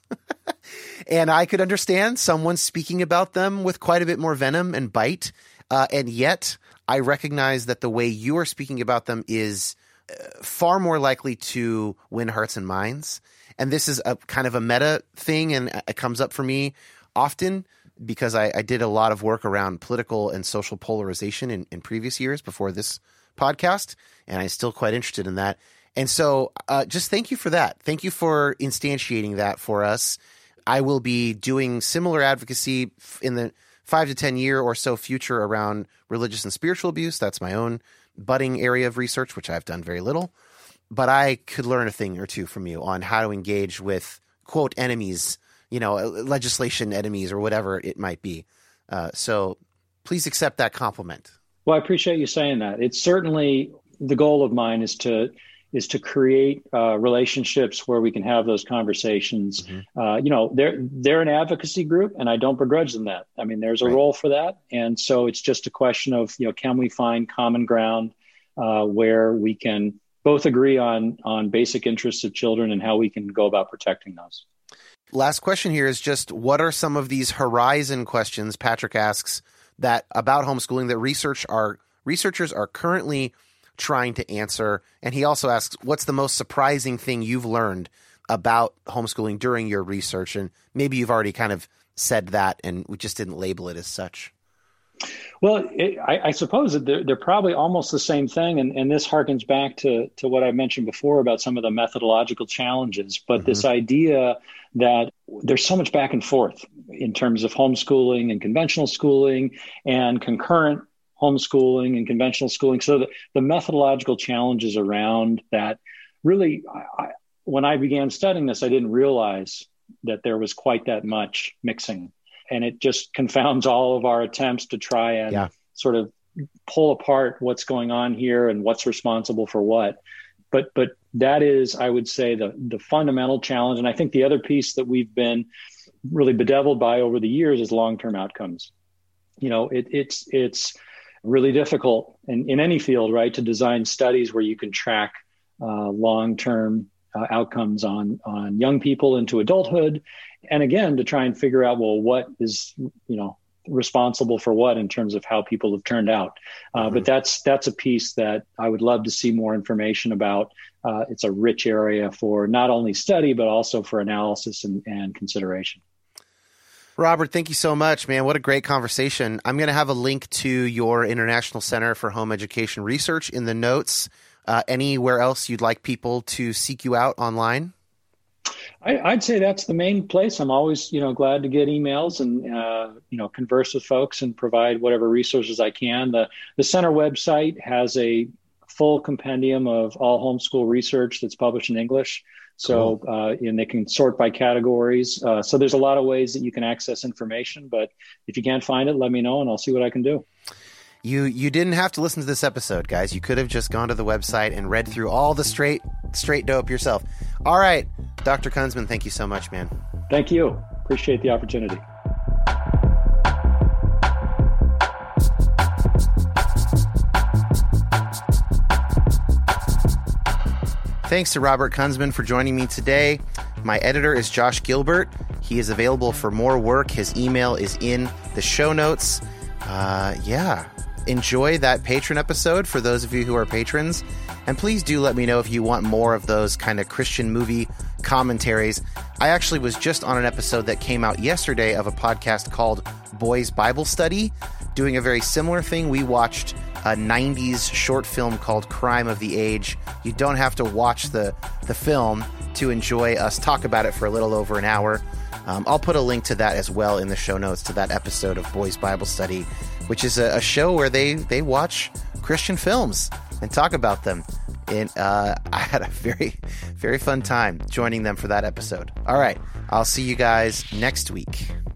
And I could understand someone speaking about them with quite a bit more venom and bite. Uh, and yet I recognize that the way you are speaking about them is uh, far more likely to win hearts and minds. And this is a kind of a meta thing, and it comes up for me often because I, I did a lot of work around political and social polarization in, in previous years before this podcast, and I'm still quite interested in that. And so uh, just thank you for that. Thank you for instantiating that for us. I will be doing similar advocacy in the five to ten year or so future around religious and spiritual abuse. That's my own budding area of research, which I've done very little. But I could learn a thing or two from you on how to engage with, quote, enemies, you know, legislation enemies or whatever it might be. Uh, so please accept that compliment. Well, I appreciate you saying that. It's certainly the goal of mine is to is to create uh, relationships where we can have those conversations. Mm-hmm. Uh, you know, they're they're an advocacy group, and I don't begrudge them that. I mean, there's a right. role for that, and so it's just a question of, you know, can we find common ground uh, where we can both agree on on basic interests of children and how we can go about protecting those. Last question here is just, what are some of these horizon questions Patrick asks that about homeschooling that research are researchers are currently trying to answer? And he also asks, what's the most surprising thing you've learned about homeschooling during your research? And maybe you've already kind of said that and we just didn't label it as such. Well, it, I, I suppose that they're, they're probably almost the same thing. And, and this harkens back to, to what I mentioned before about some of the methodological challenges. But mm-hmm. this idea that there's so much back and forth in terms of homeschooling and conventional schooling and concurrent homeschooling and conventional schooling. So the, the methodological challenges around that really, I, when I began studying this, I didn't realize that there was quite that much mixing. And it just confounds all of our attempts to try and yeah. sort of pull apart what's going on here and what's responsible for what. But but that is, I would say, the the fundamental challenge. And I think the other piece that we've been really bedeviled by over the years is long-term outcomes. You know, it, it's it's really difficult in, in any field, right, to design studies where you can track uh, long-term uh, outcomes on on young people into adulthood. And again, to try and figure out, well, what is, you know, responsible for what in terms of how people have turned out. Uh, mm-hmm. But that's that's a piece that I would love to see more information about. Uh, it's a rich area for not only study, but also for analysis and, and consideration. Robert, thank you so much, man. What a great conversation. I'm going to have a link to your International Center for Home Education Research in the notes. Uh, anywhere else you'd like people to seek you out online? I, I'd say that's the main place. I'm always, you know, glad to get emails and, uh, you know, converse with folks and provide whatever resources I can. The, the center website has a full compendium of all homeschool research that's published in English. So, cool. uh, and they can sort by categories. Uh, so there's a lot of ways that you can access information, but if you can't find it, let me know and I'll see what I can do. You you didn't have to listen to this episode, guys. You could have just gone to the website and read through all the straight straight dope yourself. All right, Doctor Kunzman, thank you so much, man. Thank you. Appreciate the opportunity. Thanks to Robert Kunzman for joining me today. My editor is Josh Gilbert. He is available for more work. His email is in the show notes. Uh, yeah. Enjoy that patron episode for those of you who are patrons. And please do let me know if you want more of those kind of Christian movie commentaries. I actually was just on an episode that came out yesterday of a podcast called Boys Bible Study, doing a very similar thing. We watched a nineties short film called Crime of the Age. You don't have to watch the, the film to enjoy us talk about it for a little over an hour. Um, I'll put a link to that as well in the show notes to that episode of Boys Bible Study, which is a, a show where they, they watch Christian films and talk about them. And uh, I had a very, very fun time joining them for that episode. All right. I'll see you guys next week.